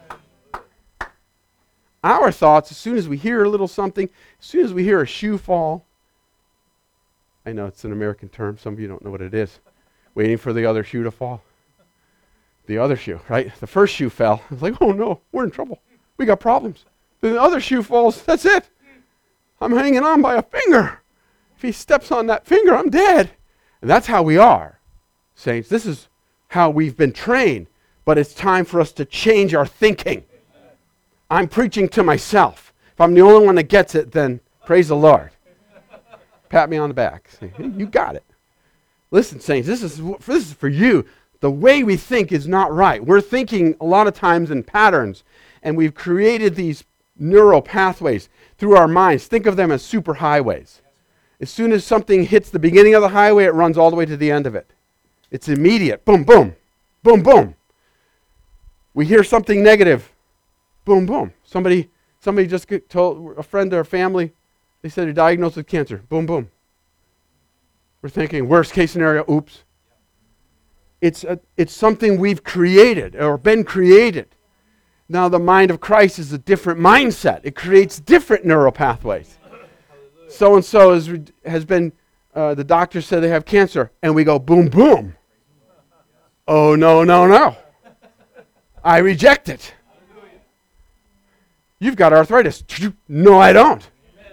Our thoughts, as soon as we hear a little something, as soon as we hear a shoe fall, I know it's an American term, some of you don't know what it is, waiting for the other shoe to fall. The other shoe, right? The first shoe fell. It's like, oh no, we're in trouble. We got problems. Then the other shoe falls, that's it. I'm hanging on by a finger. If he steps on that finger, I'm dead. And that's how we are, saints. This is how we've been trained. But it's time for us to change our thinking. I'm preaching to myself. If I'm the only one that gets it, then praise the Lord. Pat me on the back. Say, hey, you got it. Listen, saints, this is, this is for you. The way we think is not right. We're thinking a lot of times in patterns, and we've created these neural pathways through our minds. Think of them as superhighways. As soon as something hits the beginning of the highway, it runs all the way to the end of it. It's immediate. Boom, boom. Boom, boom. We hear something negative. Boom, boom. Somebody somebody just get told, a friend or a family, They said you're diagnosed with cancer. Boom, boom. We're thinking worst case scenario, oops. It's, a, it's something we've created or been created. Now the mind of Christ is a different mindset. It creates different neural pathways. So-and-so is, has been, uh, the doctor said they have cancer, and we go boom, boom. Oh, no, no, no. I reject it. You've got arthritis. No, I don't.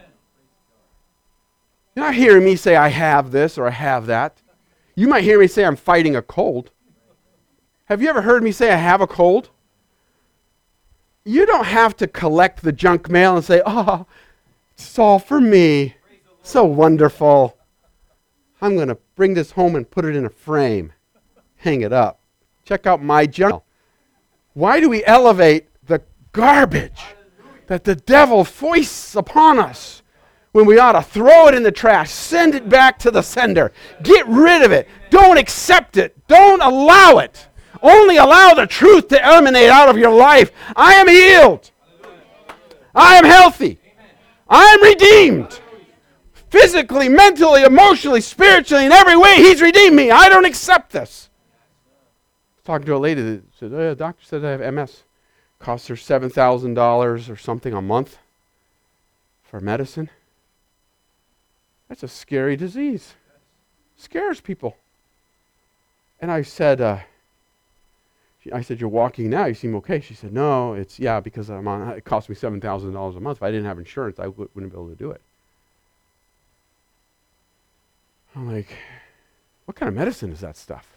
You're not hearing me say I have this or I have that. You might hear me say I'm fighting a cold. Have you ever heard me say I have a cold? You don't have to collect the junk mail and say, oh, it's all for me. So wonderful. I'm going to bring this home and put it in a frame. Hang it up. Check out my junk. Why do we elevate the garbage that the devil foists upon us when we ought to throw it in the trash, send it back to the sender, get rid of it, don't accept it, don't allow it. Only allow the truth to emanate out of your life. I am healed. I am healthy. I am redeemed. Physically, mentally, emotionally, spiritually, in every way, he's redeemed me. I don't accept this. I was talking to a lady that said, oh, the doctor said I have M S. Costs her seven thousand dollars or something a month for medicine. That's a scary disease. Scares people. And I said, uh, I said, you're walking now, you seem okay. She said, no, it's, yeah, because I'm on, it cost me seven thousand dollars a month. If I didn't have insurance, I w- wouldn't be able to do it. I'm like, what kind of medicine is that stuff?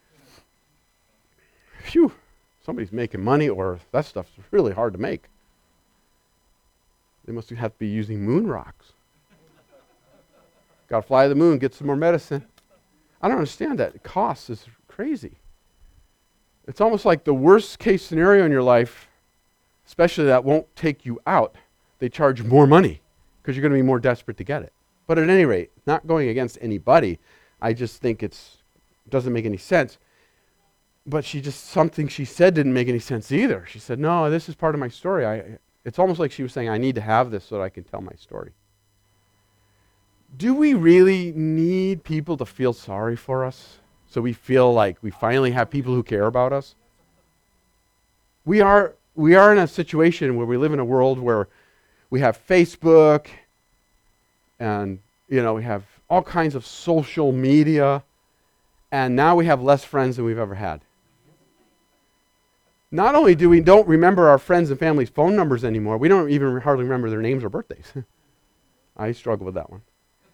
Phew, somebody's making money, or that stuff's really hard to make. They must have to be using moon rocks. Got to fly to the moon, get some more medicine. I don't understand that. It costs is crazy. It's almost like the worst case scenario in your life, especially that won't take you out, they charge more money because you're going to be more desperate to get it. But at any rate, not going against anybody, I just think it's doesn't make any sense. But she just, something she said didn't make any sense either. She said, no, this is part of my story. I, it's almost like she was saying, I need to have this so that I can tell my story. Do we really need people to feel sorry for us so we feel like we finally have people who care about us? We are, we are in a situation where we live in a world where we have Facebook and, you know, we have all kinds of social media, and now we have less friends than we've ever had. Not only do we don't remember our friends and family's phone numbers anymore, we don't even hardly remember their names or birthdays. I struggle with that one.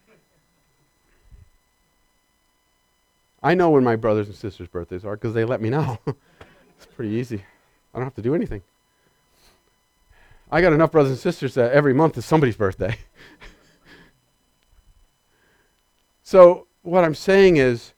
I know when my brothers and sisters' birthdays are because they let me know. It's pretty easy. I don't have to do anything. I got enough brothers and sisters that every month is somebody's birthday. So what I'm saying is,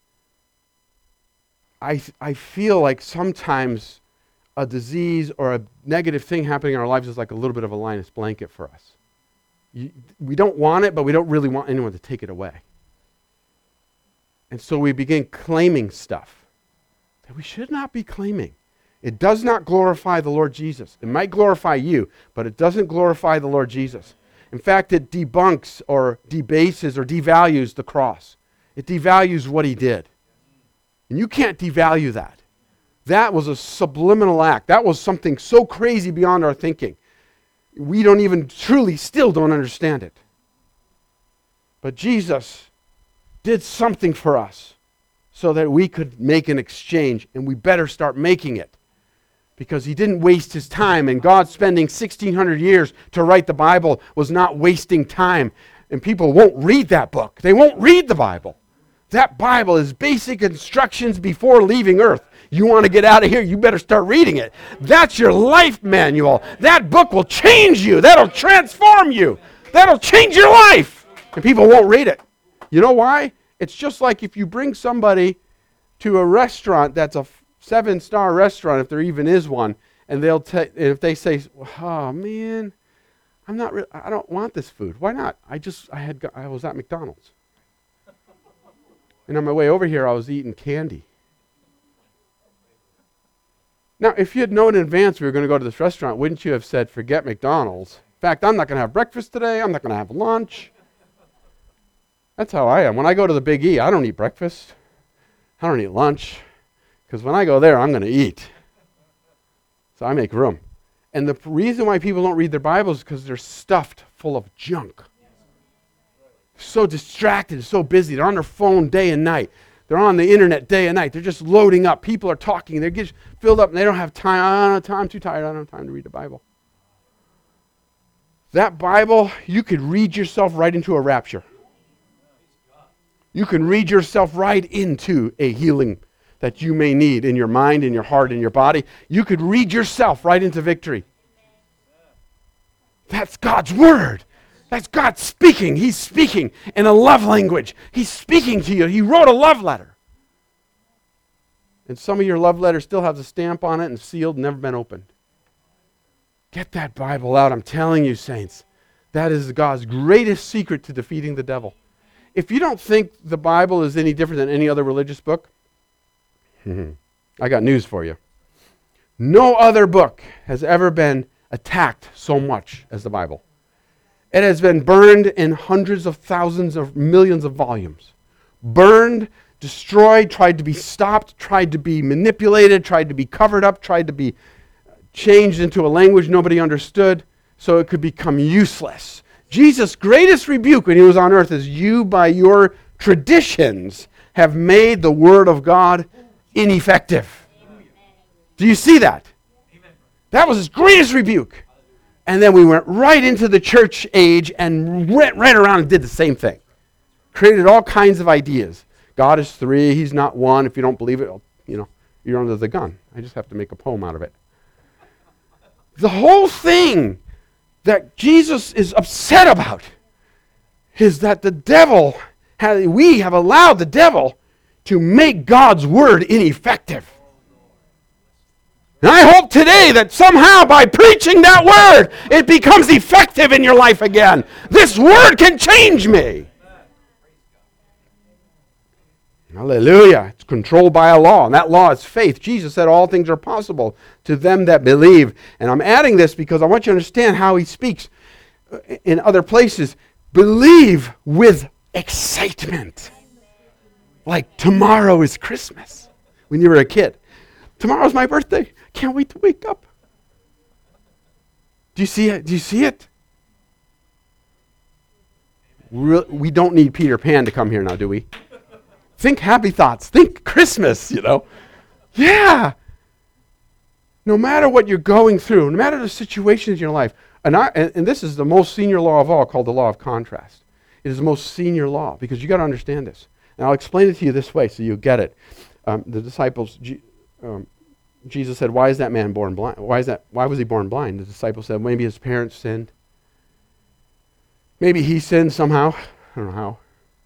I I feel like sometimes a disease or a negative thing happening in our lives is like a little bit of a Linus blanket for us. You, we don't want it, but we don't really want anyone to take it away. And so we begin claiming stuff that we should not be claiming. It does not glorify the Lord Jesus. It might glorify you, but it doesn't glorify the Lord Jesus. In fact, it debunks or debases or devalues the cross. It devalues what he did. And you can't devalue that. That was a subliminal act. That was something so crazy beyond our thinking. We don't even truly still don't understand it. But Jesus did something for us so that we could make an exchange, and we better start making it. Because he didn't waste his time, and God spending sixteen hundred years to write the Bible was not wasting time. And people won't read that book. They won't read the Bible. That Bible is basic instructions before leaving earth. You want to get out of here, you better start reading it. That's your life manual. That book will change you. That'll transform you. That'll change your life. And people won't read it. You know why? It's just like if you bring somebody to a restaurant that's a seven-star restaurant, if there even is one, and they'll ta- if they say, "Oh man, I'm not. Re- I don't want this food." Why not? I just I had go- I was at McDonald's, and on my way over here, I was eating candy. Now, if you had known in advance we were going to go to this restaurant, wouldn't you have said, "Forget McDonald's. In fact, I'm not going to have breakfast today. I'm not going to have lunch. That's how I am. When I go to the Big E, I don't eat breakfast. I don't eat lunch. Because when I go there, I'm going to eat. So I make room. And the reason why people don't read their Bibles is because they're stuffed full of junk. So distracted, so busy. They're on their phone day and night. They're on the internet day and night. They're just loading up. People are talking. They get filled up and they don't have time. I don't have time. I'm too tired. I don't have time to read the Bible. That Bible, you could read yourself right into a rapture. You can read yourself right into a healing that you may need in your mind, in your heart, in your body. You could read yourself right into victory. That's God's Word. That's God speaking. He's speaking in a love language. He's speaking to you. He wrote a love letter. And some of your love letters still have the stamp on it and sealed, never been opened. Get that Bible out. I'm telling you, saints. That is God's greatest secret to defeating the devil. If you don't think the Bible is any different than any other religious book, I got news for you. No other book has ever been attacked so much as the Bible. It has been burned in hundreds of thousands of millions of volumes. Burned, destroyed, tried to be stopped, tried to be manipulated, tried to be covered up, tried to be changed into a language nobody understood so it could become useless. Jesus' greatest rebuke when he was on earth is, you by your traditions have made the Word of God ineffective. Do you see that? That was his greatest rebuke. And then we went right into the church age and went right around and did the same thing. Created all kinds of ideas. God is three, he's not one. If you don't believe it, you know, you're under the gun. I just have to make a poem out of it. The whole thing that Jesus is upset about is that the devil, has, we have allowed the devil to make God's Word ineffective. And I hope today that somehow by preaching that Word, it becomes effective in your life again. This Word can change me. Hallelujah. It's controlled by a law, and that law is faith. Jesus said all things are possible to them that believe. And I'm adding this because I want you to understand how he speaks in other places. Believe with excitement. Like tomorrow is Christmas when you were a kid. Tomorrow's my birthday. Can't wait to wake up. Do you see it? Do you see it? We don't need Peter Pan to come here now, do we? Think happy thoughts. Think Christmas, you know. Yeah. No matter what you're going through, no matter the situations in your life, and, I, and, and this is the most senior law of all, called the law of contrast. It is the most senior law because you got to understand this. And I'll explain it to you this way so you get it. Um, the disciples, G, um, Jesus said, "Why is that man born blind? Why is that? Why was he born blind?" The disciples said, "Maybe his parents sinned. Maybe he sinned somehow. I don't know how."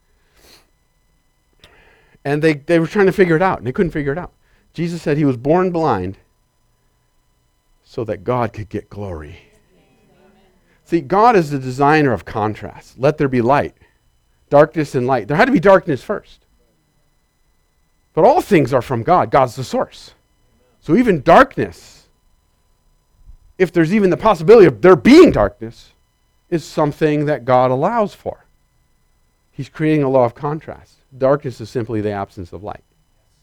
And they, they were trying to figure it out, and they couldn't figure it out. Jesus said he was born blind so that God could get glory. Amen. See, God is the designer of contrast. Let there be light. Darkness and light. There had to be darkness first. But all things are from God. God's the source. So even darkness, if there's even the possibility of there being darkness, is something that God allows for. He's creating a law of contrast. Darkness is simply the absence of light.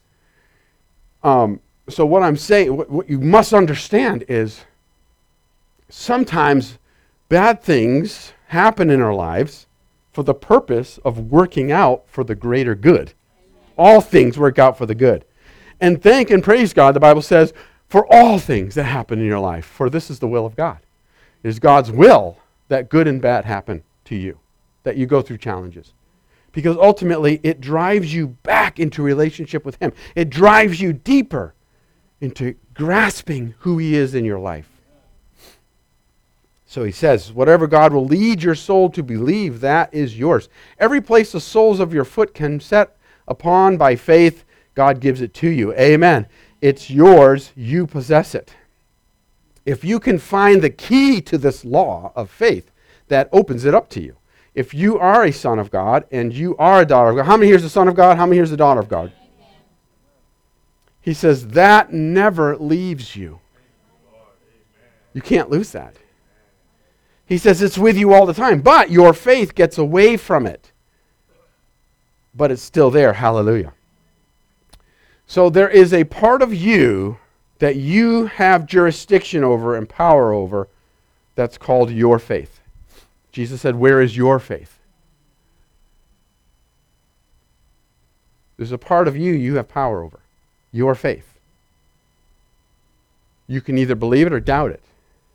Um, so what I'm saying, what, what you must understand is sometimes bad things happen in our lives for the purpose of working out for the greater good. All things work out for the good. And thank and praise God, the Bible says, for all things that happen in your life, for this is the will of God. It is God's will that good and bad happen to you, that you go through challenges. Because ultimately, it drives you back into relationship with Him. It drives you deeper into grasping who He is in your life. So he says, whatever God will lead your soul to believe, that is yours. Every place the soles of your foot can set upon by faith, God gives it to you. Amen. It's yours. You possess it. If you can find the key to this law of faith, that opens it up to you. If you are a son of God and you are a daughter of God, how many here is the son of God? How many here is the daughter of God? He says that never leaves you. You can't lose that. He says it's with you all the time, but your faith gets away from it. But it's still there. Hallelujah. So there is a part of you that you have jurisdiction over and power over that's called your faith. Jesus said, where is your faith? There's a part of you you have power over. Your faith. You can either believe it or doubt it.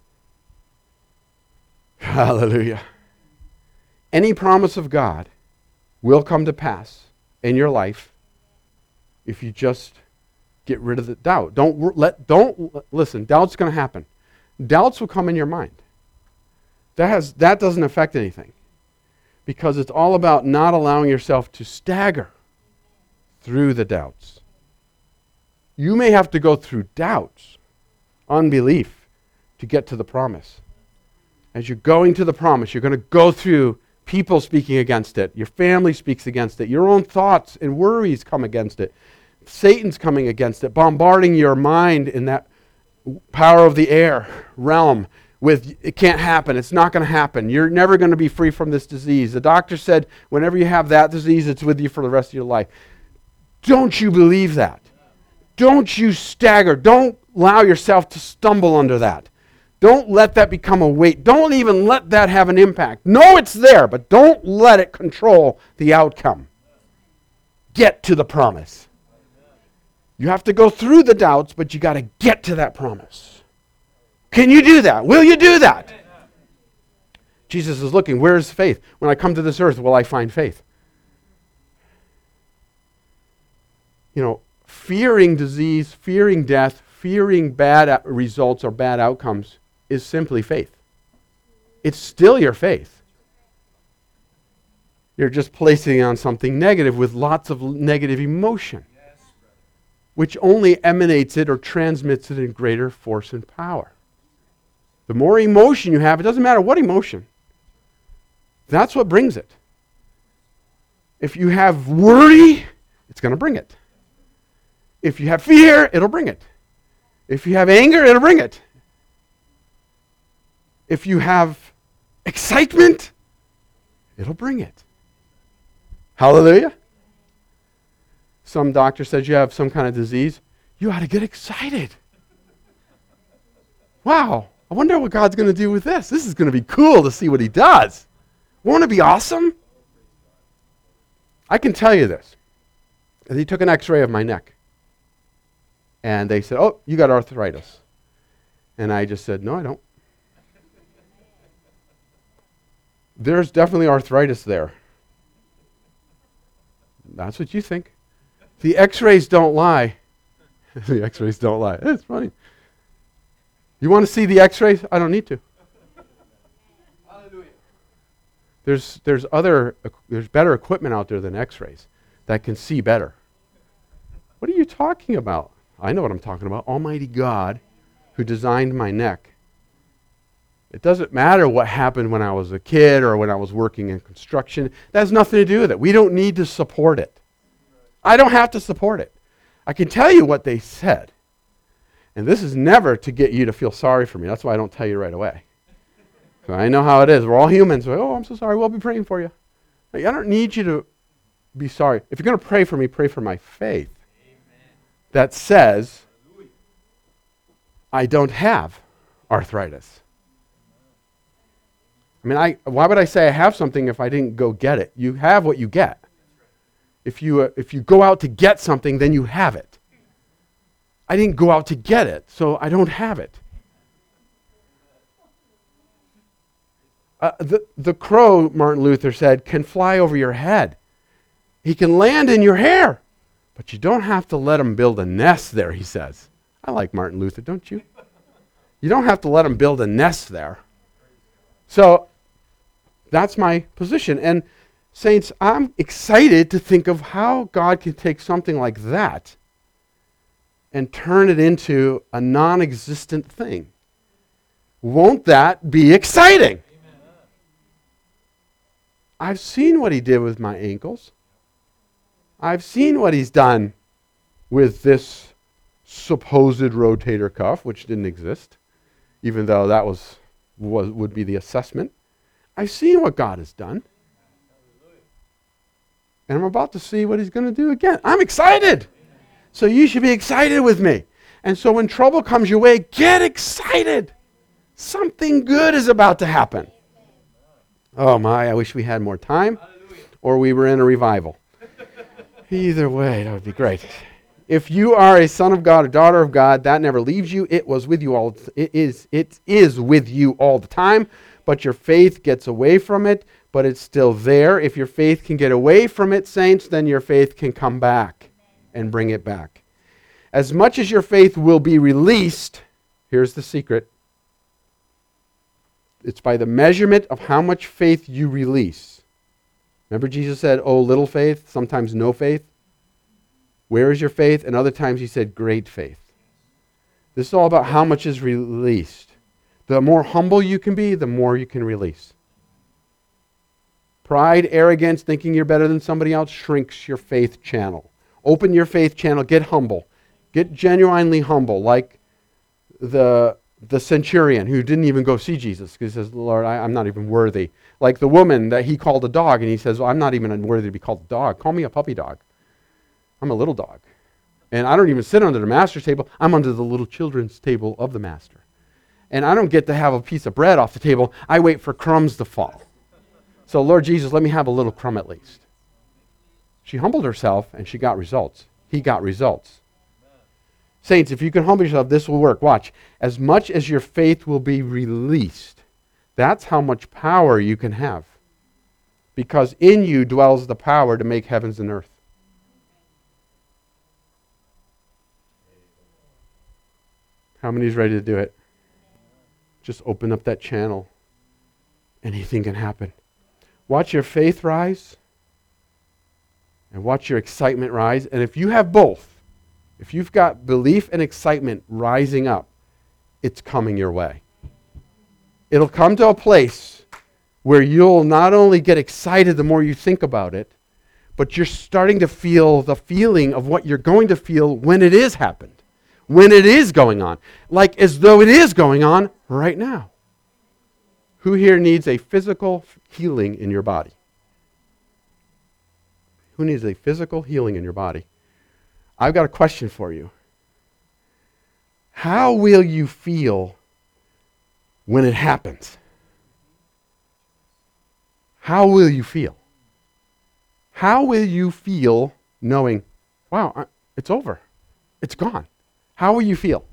Hallelujah. Any promise of God will come to pass in your life if you just get rid of the doubt. Don't let don't listen, doubt's going to happen. Doubts will come in your mind. That has that doesn't affect anything. Because it's all about not allowing yourself to stagger through the doubts. You may have to go through doubts, unbelief, to get to the promise. As you're going to the promise, you're going to go through people speaking against it. Your family speaks against it. Your own thoughts and worries come against it. Satan's coming against it, bombarding your mind in that power of the air realm with, it can't happen, it's not going to happen, you're never going to be free from this disease. The doctor said, whenever you have that disease, it's with you for the rest of your life. Don't you believe that? Don't you stagger. Don't allow yourself to stumble under that. Don't let that become a weight. Don't even let that have an impact. Know it's there, but don't let it control the outcome. Get to the promise. You have to go through the doubts, but you got to get to that promise. Can you do that? Will you do that? Jesus is looking, where is faith? When I come to this earth, will I find faith? You know, fearing disease, fearing death, fearing bad results or bad outcomes is simply faith. It's still your faith. You're just placing it on something negative with lots of negative emotion, which only emanates it or transmits it in greater force and power. The more emotion you have, it doesn't matter what emotion, that's what brings it. If you have worry, it's going to bring it. If you have fear, it'll bring it. If you have anger, it'll bring it. If you have excitement, it'll bring it. Hallelujah. Some doctor says you have some kind of disease. You ought to get excited. Wow, I wonder what God's going to do with this. This is going to be cool to see what he does. Won't it be awesome? I can tell you this. He took an x-ray of my neck. And they said, oh, you got arthritis. And I just said, no, I don't. There's definitely arthritis there. That's what you think. The x-rays don't lie. The x-rays don't lie. It's funny. You want to see the x-rays? I don't need to. Hallelujah. There's there's other there's better equipment out there than x-rays that can see better. What are you talking about? I know what I'm talking about. Almighty God who designed my neck. It doesn't matter what happened when I was a kid or when I was working in construction. That has nothing to do with it. We don't need to support it. I don't have to support it. I can tell you what they said. And this is never to get you to feel sorry for me. That's why I don't tell you right away. So I know how it is. We're all humans. We're, oh, I'm so sorry. We'll be praying for you. Like, I don't need you to be sorry. If you're going to pray for me, pray for my faith. Amen. That says I don't have arthritis. I mean, I, why would I say I have something if I didn't go get it? You have what you get. If you, uh, if you go out to get something, then you have it. I didn't go out to get it, so I don't have it. Uh, the, the crow, Martin Luther said, can fly over your head. He can land in your hair, but you don't have to let him build a nest there, he says. I like Martin Luther, don't you? You don't have to let him build a nest there. So that's my position. And saints, I'm excited to think of how God can take something like that and turn it into a non-existent thing. Won't that be exciting? Amen. I've seen what he did with my ankles. I've seen what he's done with this supposed rotator cuff, which didn't exist, even though that was was, would be the assessment. I've seen what God has done. And I'm about to see what he's going to do again. I'm excited. So you should be excited with me. And so when trouble comes your way, get excited. Something good is about to happen. Oh my, I wish we had more time or we were in a revival. Either way, that would be great. If you are a son of God, a daughter of God, that never leaves you. It was with you all. It is. It is with you all the time. But your faith gets away from it. But it's still there. If your faith can get away from it, saints, then your faith can come back and bring it back. As much as your faith will be released, here's the secret. It's by the measurement of how much faith you release. Remember Jesus said, oh, little faith, sometimes no faith. Where is your faith? And other times he said, great faith. This is all about how much is released. The more humble you can be, the more you can release. Pride, arrogance, thinking you're better than somebody else shrinks your faith channel. Open your faith channel. Get humble. Get genuinely humble, like the, the centurion who didn't even go see Jesus because he says, Lord, I, I'm not even worthy. Like the woman that he called a dog, and he says, well, I'm not even worthy to be called a dog. Call me a puppy dog. I'm a little dog. And I don't even sit under the master's table. I'm under the little children's table of the master. And I don't get to have a piece of bread off the table. I wait for crumbs to fall. So, Lord Jesus, let me have a little crumb at least. She humbled herself, and she got results. He got results. Saints, if you can humble yourself, this will work. Watch. As much as your faith will be released, that's how much power you can have. Because in you dwells the power to make heavens and earth. How many is ready to do it? Just open up that channel. Anything can happen. Watch your faith rise. And watch your excitement rise. And if you have both, if you've got belief and excitement rising up, it's coming your way. It'll come to a place where you'll not only get excited the more you think about it, but you're starting to feel the feeling of what you're going to feel when it is happened. When it is going on. Like as though it is going on right now. Who here needs a physical healing in your body? Who needs a physical healing in your body? I've got a question for you. How will you feel when it happens? How will you feel? How will you feel knowing, wow, it's over. It's gone. How will you feel?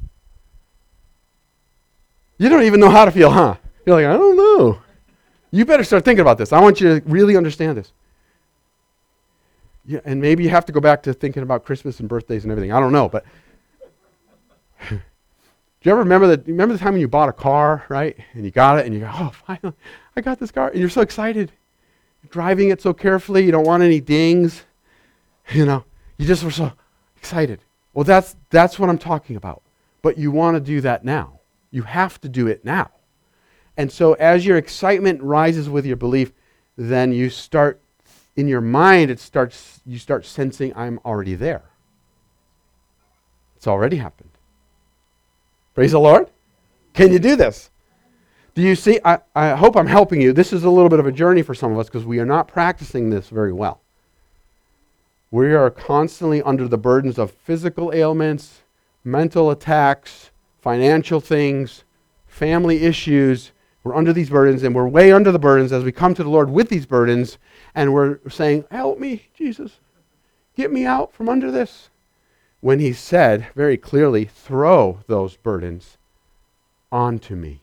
You don't even know how to feel, huh? You're like, I don't know. You better start thinking about this. I want you to really understand this. Yeah, and maybe you have to go back to thinking about Christmas and birthdays and everything. I don't know, but do you ever remember that? Remember the time when you bought a car, right? And you got it, and you go, oh, finally, I got this car, and you're so excited. You're driving it so carefully. You don't want any dings. You know, you just were so excited. Well, that's that's what I'm talking about. But you want to do that now. You have to do it now. And so as your excitement rises with your belief, then you start, in your mind, it starts. you start sensing, I'm already there. It's already happened. Praise the Lord. Can you do this? Do you see? I, I hope I'm helping you. This is a little bit of a journey for some of us because we are not practicing this very well. We are constantly under the burdens of physical ailments, mental attacks, financial things, family issues. We're under these burdens, and we're way under the burdens as we come to the Lord with these burdens, and we're saying, help me, Jesus. Get me out from under this. When he said very clearly, throw those burdens onto me.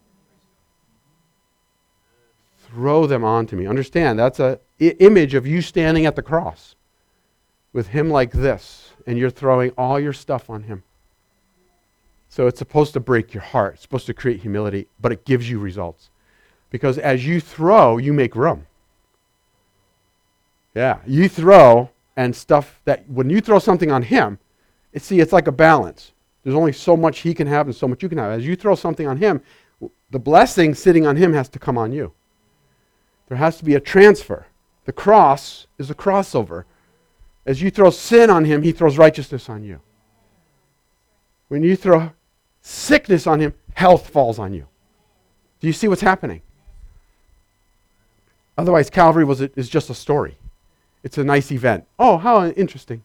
Throw them onto me. Understand, that's an I- image of you standing at the cross with him like this, and you're throwing all your stuff on him. So it's supposed to break your heart. It's supposed to create humility, but it gives you results. Because as you throw, you make room. Yeah, you throw, and stuff that, when you throw something on him, it, see, it's like a balance. There's only so much he can have and so much you can have. As you throw something on him, the blessing sitting on him has to come on you. There has to be a transfer. The cross is a crossover. As you throw sin on him, he throws righteousness on you. When you throw sickness on him, health falls on you. Do you see what's happening? Otherwise, Calvary was is just a story. It's a nice event. Oh, how interesting.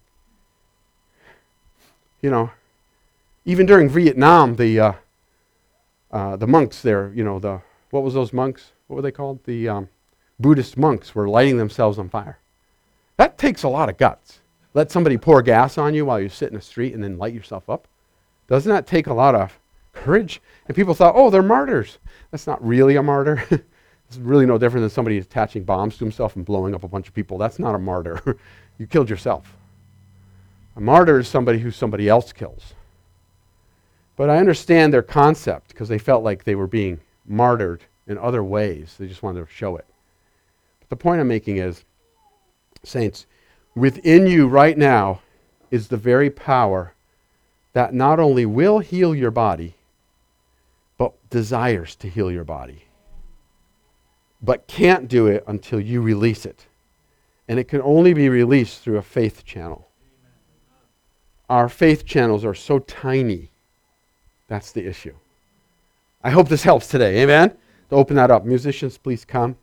You know, even during Vietnam, the uh, uh, the monks there, you know, the what was those monks? What were they called? The um, Buddhist monks were lighting themselves on fire. That takes a lot of guts. Let somebody pour gas on you while you sit in the street and then light yourself up. Doesn't that take a lot of courage? And people thought, oh, they're martyrs. That's not really a martyr. It's really no different than somebody attaching bombs to himself and blowing up a bunch of people. That's not a martyr. You killed yourself. A martyr is somebody who somebody else kills. But I understand their concept because they felt like they were being martyred in other ways. They just wanted to show it. But the point I'm making is, saints, within you right now is the very power that not only will heal your body, but desires to heal your body. But can't do it until you release it. And it can only be released through a faith channel. Our faith channels are so tiny. That's the issue. I hope this helps today. Amen? To open that up. Musicians, please come.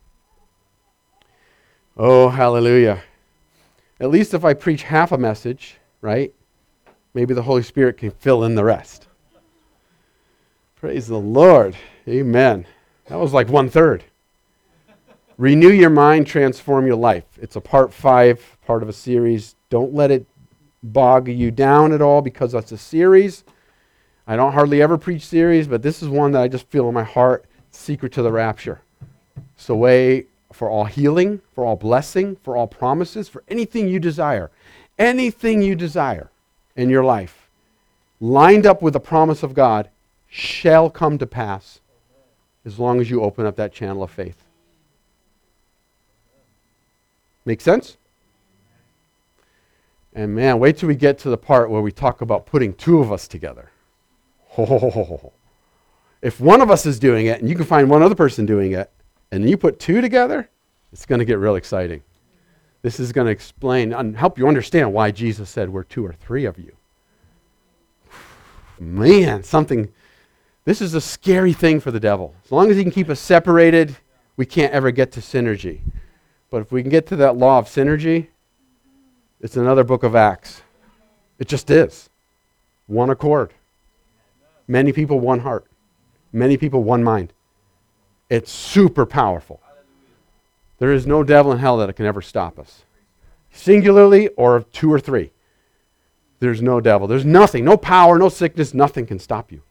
Oh, hallelujah. At least if I preach half a message, right? Maybe the Holy Spirit can fill in the rest. Praise the Lord. Amen. That was like one third. Renew your mind, transform your life. It's a part five, part of a series. Don't let it bog you down at all because that's a series. I don't hardly ever preach series, but this is one that I just feel in my heart, secret to the rapture. It's the way for all healing, for all blessing, for all promises, for anything you desire. Anything you desire in your life, lined up with the promise of God, shall come to pass as long as you open up that channel of faith. Make sense? And man, wait till we get to the part where we talk about putting two of us together. Oh, if one of us is doing it and you can find one other person doing it and you put two together, it's going to get real exciting. This is going to explain and help you understand why Jesus said we're two or three of you. Man, something, this is a scary thing for the devil. As long as he can keep us separated, we can't ever get to synergy. But if we can get to that law of synergy, it's another book of Acts. It just is. One accord. Many people, one heart. Many people, one mind. It's super powerful. There is no devil in hell that can ever stop us. Singularly or two or three. There's no devil. There's nothing. No power, no sickness. Nothing can stop you.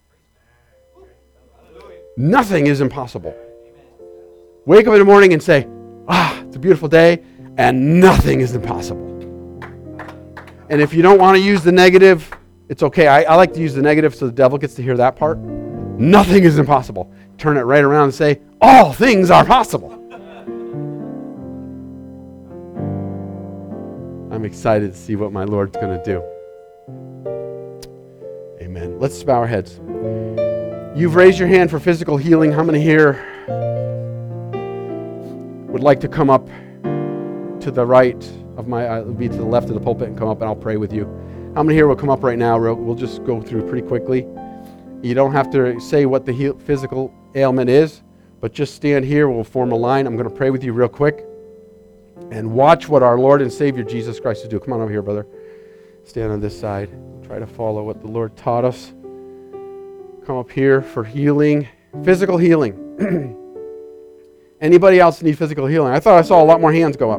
Nothing is impossible. Wake up in the morning and say, ah, it's a beautiful day, and nothing is impossible. And if you don't want to use the negative, it's okay. I, I like to use the negative so the devil gets to hear that part. Nothing is impossible. Turn it right around and say, all things are possible. I'm excited to see what my Lord's going to do. Amen. Let's bow our heads. You've raised your hand for physical healing. How many here would like to come up to the right of my, uh, be to the left of the pulpit and come up and I'll pray with you? How many here will come up right now? We'll just go through pretty quickly. You don't have to say what the heal, physical ailment is, but just stand here. We'll form a line. I'm going to pray with you real quick. And watch what our Lord and Savior Jesus Christ is doing. Come on over here, brother. Stand on this side. Try to follow what the Lord taught us. Come up here for healing. Physical healing. Anybody else need physical healing? I thought I saw a lot more hands go up.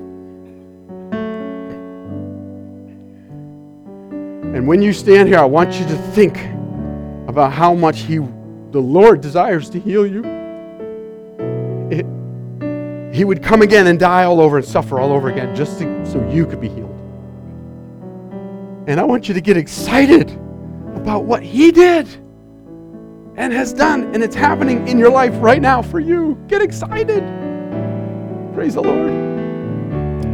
And when you stand here, I want you to think about how much He, the Lord desires to heal you. It, He would come again and die all over and suffer all over again just to, so you could be healed. And I want you to get excited about what He did and has done, and it's happening in your life right now for you. Get excited. Praise the Lord.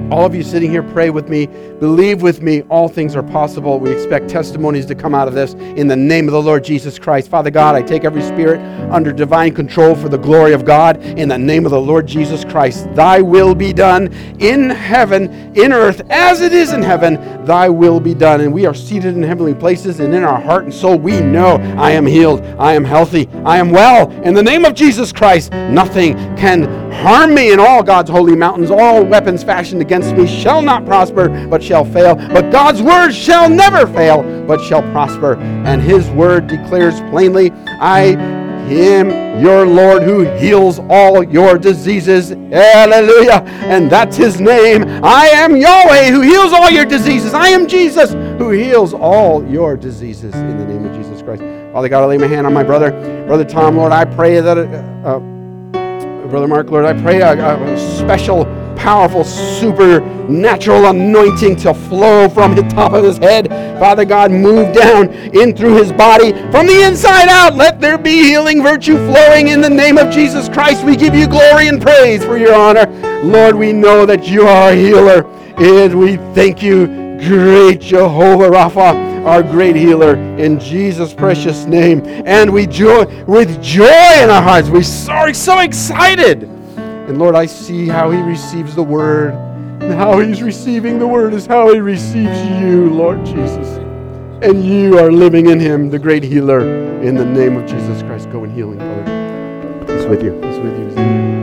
All of you sitting here, pray with me. Believe with me. All things are possible. We expect testimonies to come out of this in the name of the Lord Jesus Christ. Father God, I take every spirit under divine control for the glory of God in the name of the Lord Jesus Christ. Thy will be done in heaven, in earth, as it is in heaven. Thy will be done. And we are seated in heavenly places, and in our heart and soul we know I am healed. I am healthy. I am well. In the name of Jesus Christ, nothing can harm me in all God's holy mountains. All weapons fashioned against me shall not prosper, but shall fail. But God's word shall never fail, but shall prosper. And his word declares plainly, I am your Lord who heals all your diseases. Hallelujah. And that's his name. I am Yahweh who heals all your diseases. I am Jesus who heals all your diseases in the name of Jesus Christ. Father God, I lay my hand on my brother, Brother Tom, Lord. I pray that, uh, Brother Mark, Lord, I pray a, a special, powerful, supernatural anointing to flow from the top of his head. Father God, move down in through his body from the inside out. Let there be healing virtue flowing in the name of Jesus Christ. We give you glory and praise for your honor. Lord, we know that you are a healer, and we thank you, great Jehovah Rapha, our great healer, in Jesus' precious name. And we joy with joy in our hearts. We are so excited. And Lord, I see how he receives the word. And how he's receiving the word is how he receives you, Lord Jesus. And you are living in him, the great healer, in the name of Jesus Christ. Go and heal him, brother. He's with you. He's with you. He's with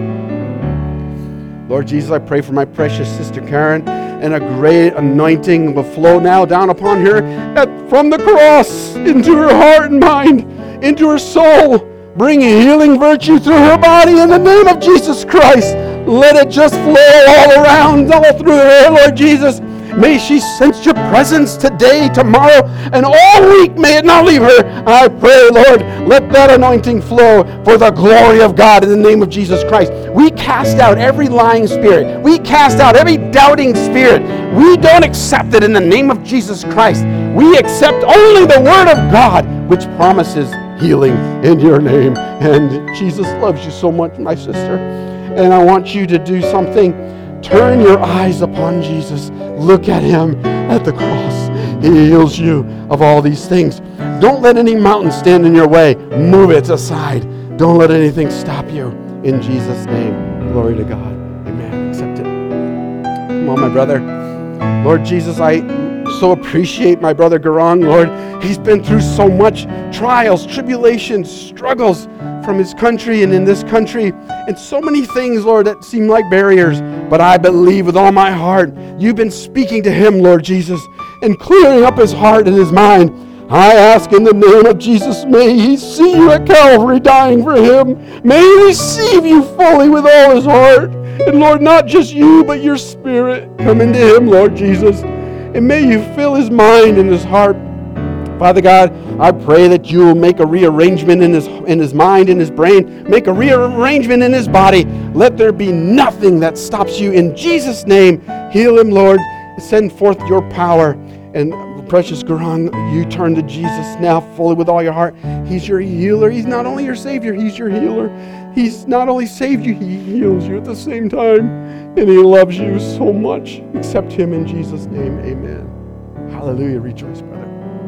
you. Lord Jesus, I pray for my precious sister Karen, and a great anointing will flow now down upon her at, from the cross into her heart and mind, into her soul. Bring healing virtue through her body in the name of Jesus Christ. Let it just flow all around, all through her, Lord Jesus. May she sense your presence today, tomorrow, and all week. May it not leave her. I pray, Lord, let that anointing flow for the glory of God in the name of Jesus Christ. We cast out every lying spirit. We cast out every doubting spirit. We don't accept it in the name of Jesus Christ. We accept only the word of God, which promises healing in your name. And Jesus loves you so much, my sister. And I want you to do something. Turn your eyes upon Jesus. Look at him at the cross. He heals you of all these things. Don't let any mountain stand in your way. Move it aside. Don't let anything stop you. In Jesus' name, glory to God. Amen. Accept it. Come on, my brother. Lord Jesus, I so appreciate my brother Garang, Lord. He's been through so much trials, tribulations, struggles from his country and in this country, and so many things, Lord, that seem like barriers. But I believe with all my heart, you've been speaking to him, Lord Jesus, and clearing up his heart and his mind. I ask in the name of Jesus, may he see you at Calvary dying for him. May he receive you fully with all his heart. And Lord, not just you, but your spirit come into him, Lord Jesus. And may you fill his mind and his heart. Father God, I pray that you will make a rearrangement in his in his mind, in his brain. Make a rearrangement in his body. Let there be nothing that stops you. In Jesus' name, heal him, Lord. Send forth your power. And precious Garang, you turn to Jesus now fully with all your heart. He's your healer. He's not only your Savior, he's your healer. He's not only saved you, he heals you at the same time. And he loves you so much. Accept him in Jesus' name. Amen. Hallelujah. Rejoice, brother.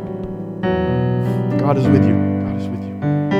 God is with you. God is with you.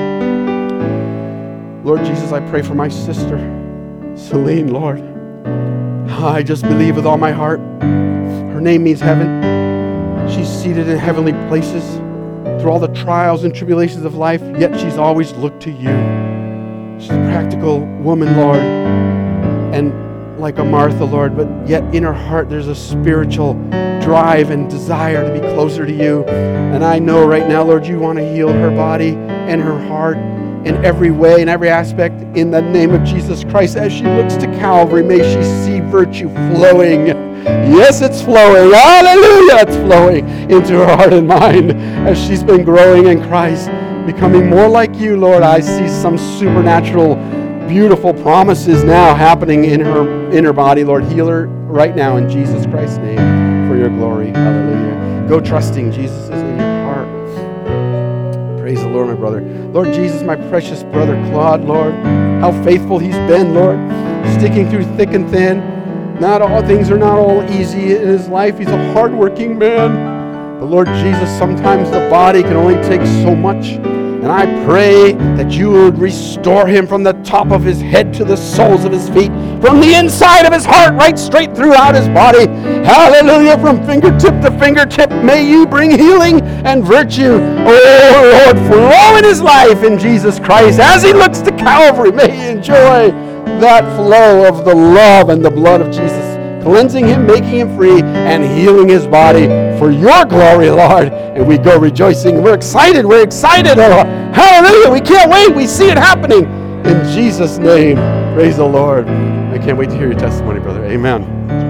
Lord Jesus, I pray for my sister, Celine, Lord. I just believe with all my heart. Her name means heaven. She's seated in heavenly places through all the trials and tribulations of life, yet she's always looked to you. She's a practical woman, Lord, and like a Martha, Lord, but yet in her heart there's a spiritual drive and desire to be closer to you. And I know right now, Lord, you want to heal her body and her heart in every way, in every aspect, in the name of Jesus Christ. As she looks to Calvary, may she see virtue flowing. Yes, it's flowing. Hallelujah! It's flowing into her heart and mind as she's been growing in Christ, becoming more like you, Lord. I see some supernatural, beautiful promises now happening in her in her body, Lord. Heal her right now in Jesus Christ's name for your glory. Hallelujah. Go trusting Jesus is in your heart. Praise the Lord, my brother. Lord Jesus, my precious brother Claude, Lord, how faithful he's been, Lord, sticking through thick and thin. Not all things are not all easy in his life. He's a hardworking man. But Lord Jesus, sometimes the body can only take so much. And I pray that you would restore him from the top of his head to the soles of his feet, from the inside of his heart right straight throughout his body. Hallelujah, from fingertip to fingertip. May you bring healing and virtue, oh Lord, flow in his life in Jesus Christ. As he looks to Calvary, may he enjoy that flow of the love and the blood of Jesus, cleansing him, making him free, and healing his body for your glory, Lord. And we go rejoicing. We're excited. We're excited. Oh, hallelujah. We can't wait. We see it happening. In Jesus' name, praise the Lord. I can't wait to hear your testimony, brother. Amen.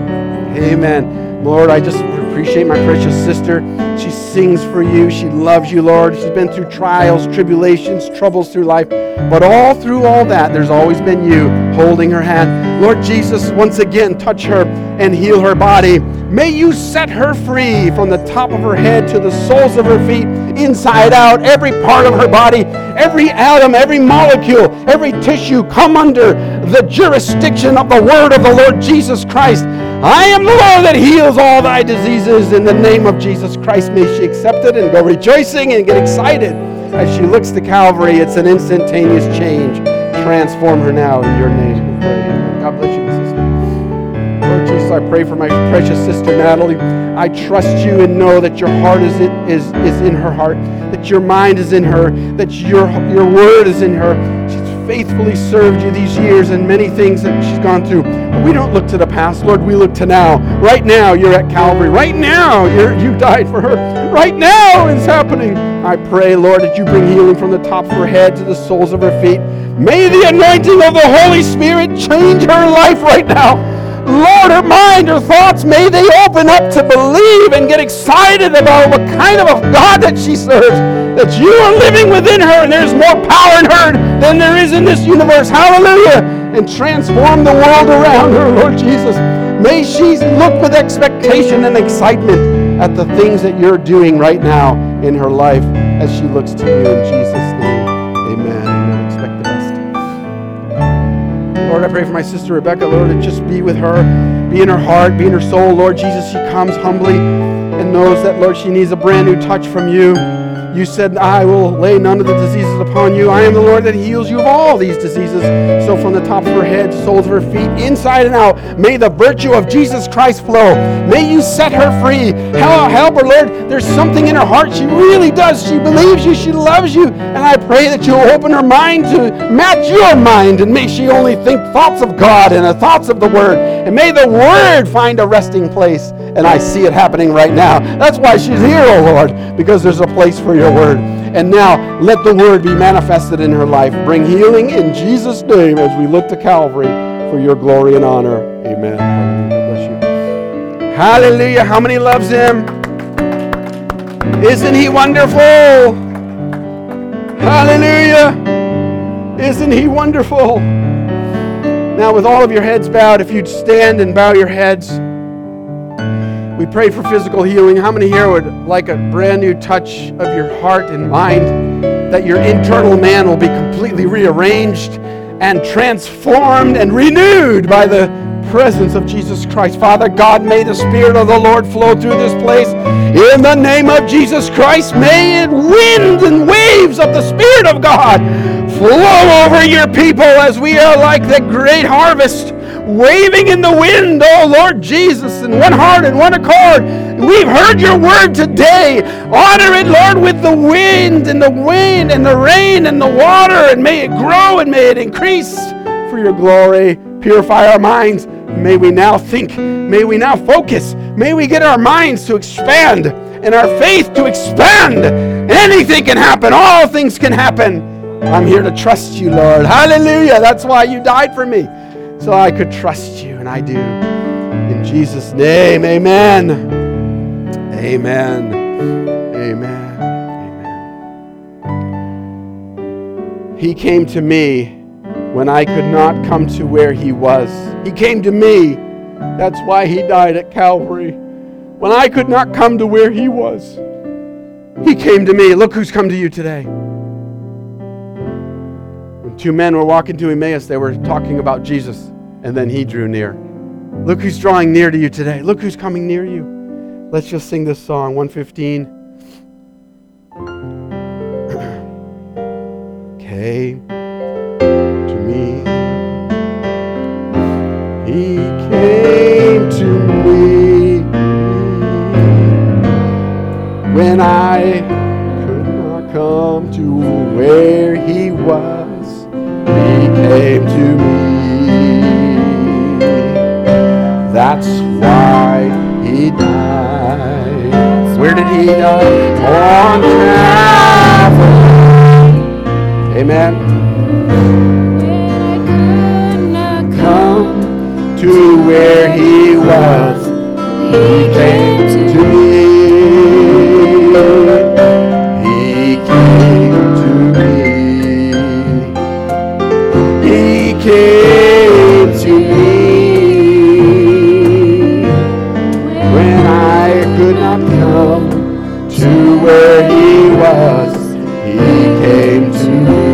Amen. Lord, I just appreciate my precious sister. She sings for you. She loves you, Lord. She's been through trials, tribulations, troubles through life. But all through all that, there's always been you holding her hand. Lord Jesus, once again, touch her and heal her body. May you set her free from the top of her head to the soles of her feet, inside out, every part of her body, every atom, every molecule, every tissue come under the jurisdiction of the word of the Lord Jesus Christ. I am the Lord that heals all thy diseases. In the name of Jesus Christ, may she accept it and go rejoicing and get excited. As she looks to Calvary, it's an instantaneous change. Transform her now in your name. We pray. God bless you, my sister. Lord Jesus, I pray for my precious sister Natalie. I trust you and know that your heart is in, is, is in her heart, that your mind is in her, that your, your word is in her. She's faithfully served you these years and many things that she's gone through. But we don't look to the past, Lord. We look to now. Right now, you're at Calvary. Right now, you're, you died for her. Right now, it's happening. I pray, Lord, that you bring healing from the top of her head to the soles of her feet. May the anointing of the Holy Spirit change her life right now. Lord, her mind, her thoughts, may they open up to believe and get excited about what kind of a God that she serves, that you are living within her and there's more power in her than there is in this universe. Hallelujah. And transform the world around her, Lord Jesus. May she look with expectation and excitement at the things that you're doing right now in her life as she looks to you in Jesus' name. Amen. Amen. Expect the best. Lord, I pray for my sister Rebecca, Lord, to just be with her, be in her heart, be in her soul. Lord Jesus, she comes humbly and knows that, Lord, she needs a brand new touch from you. You said, I will lay none of the diseases upon you. I am the Lord that heals you of all these diseases. So from the top of her head, soles of her feet, inside and out, may the virtue of Jesus Christ flow. May you set her free. Help, help her, Lord. There's something in her heart. She really does. She believes you. She loves you. And I pray that you'll open her mind to match your mind. And may she only think thoughts of God and the thoughts of the Word. And may the Word find a resting place. And I see it happening right now. That's why she's here, oh Lord, because there's a place for your word. And now, let the word be manifested in her life. Bring healing in Jesus' name as we look to Calvary for your glory and honor. Amen. Hallelujah. Bless you. Hallelujah. How many loves him? Isn't he wonderful? Hallelujah. Isn't he wonderful? Now, with all of your heads bowed, if you'd stand and bow your heads. We pray for physical healing. How many here would like a brand new touch of your heart and mind, that your internal man will be completely rearranged and transformed and renewed by the presence of Jesus Christ? Father God, may the Spirit of the Lord flow through this place. In the name of Jesus Christ, may it winds and waves of the Spirit of God flow over your people as we are like the great harvest, waving in the wind, oh Lord Jesus, in one heart and one accord. We've heard your word today. Honor it, Lord, with the wind and the wind and the rain and the water, and may it grow and may it increase for your glory. Purify our minds. May we now think. May we now focus. May we get our minds to expand and our faith to expand. Anything can happen. All things can happen. I'm here to trust you, Lord. Hallelujah. That's why you died for me, so I could trust you, and I do. In Jesus' name, amen. Amen. Amen. Amen. He came to me when I could not come to where he was. He came to me. That's why he died at Calvary. When I could not come to where he was, he came to me. Look who's come to you today. When two men were walking to Emmaus, they were talking about Jesus. And then he drew near. Look who's drawing near to you today. Look who's coming near you. Let's just sing this song, one fifteen. Came to me. He came to me when I could not come to where he was. He came to me. That's why he died. Where did he die? On Calvary. Amen. Come to where he was. He came to me. He came to me. He came to me. Could not come to where he was. He came to me.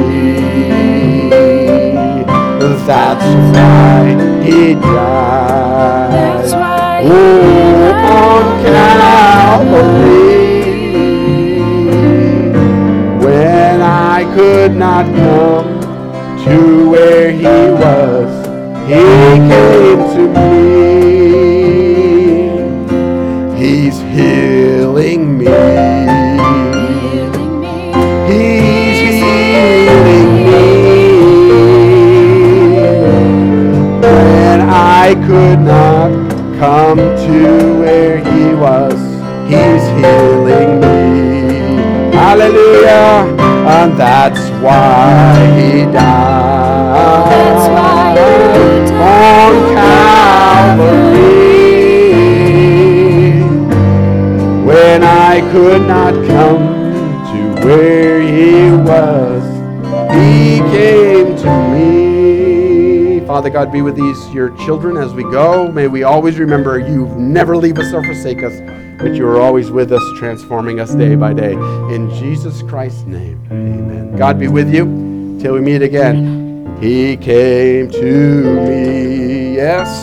That's why he died. That's why he oh, on Calvary. When I could not come to where he was, he came to me. He's healing me. Healing me. He's healing me. When I could not come to where he was, he's healing me. Hallelujah. And that's why he died. That's why he died. On Calvary. When I could not come to where he was, he came to me. Father God, be with these, your children, as we go. May we always remember you never leave us or forsake us, but you are always with us, transforming us day by day. In Jesus Christ's name, amen. God be with you till we meet again. He came to me, yes.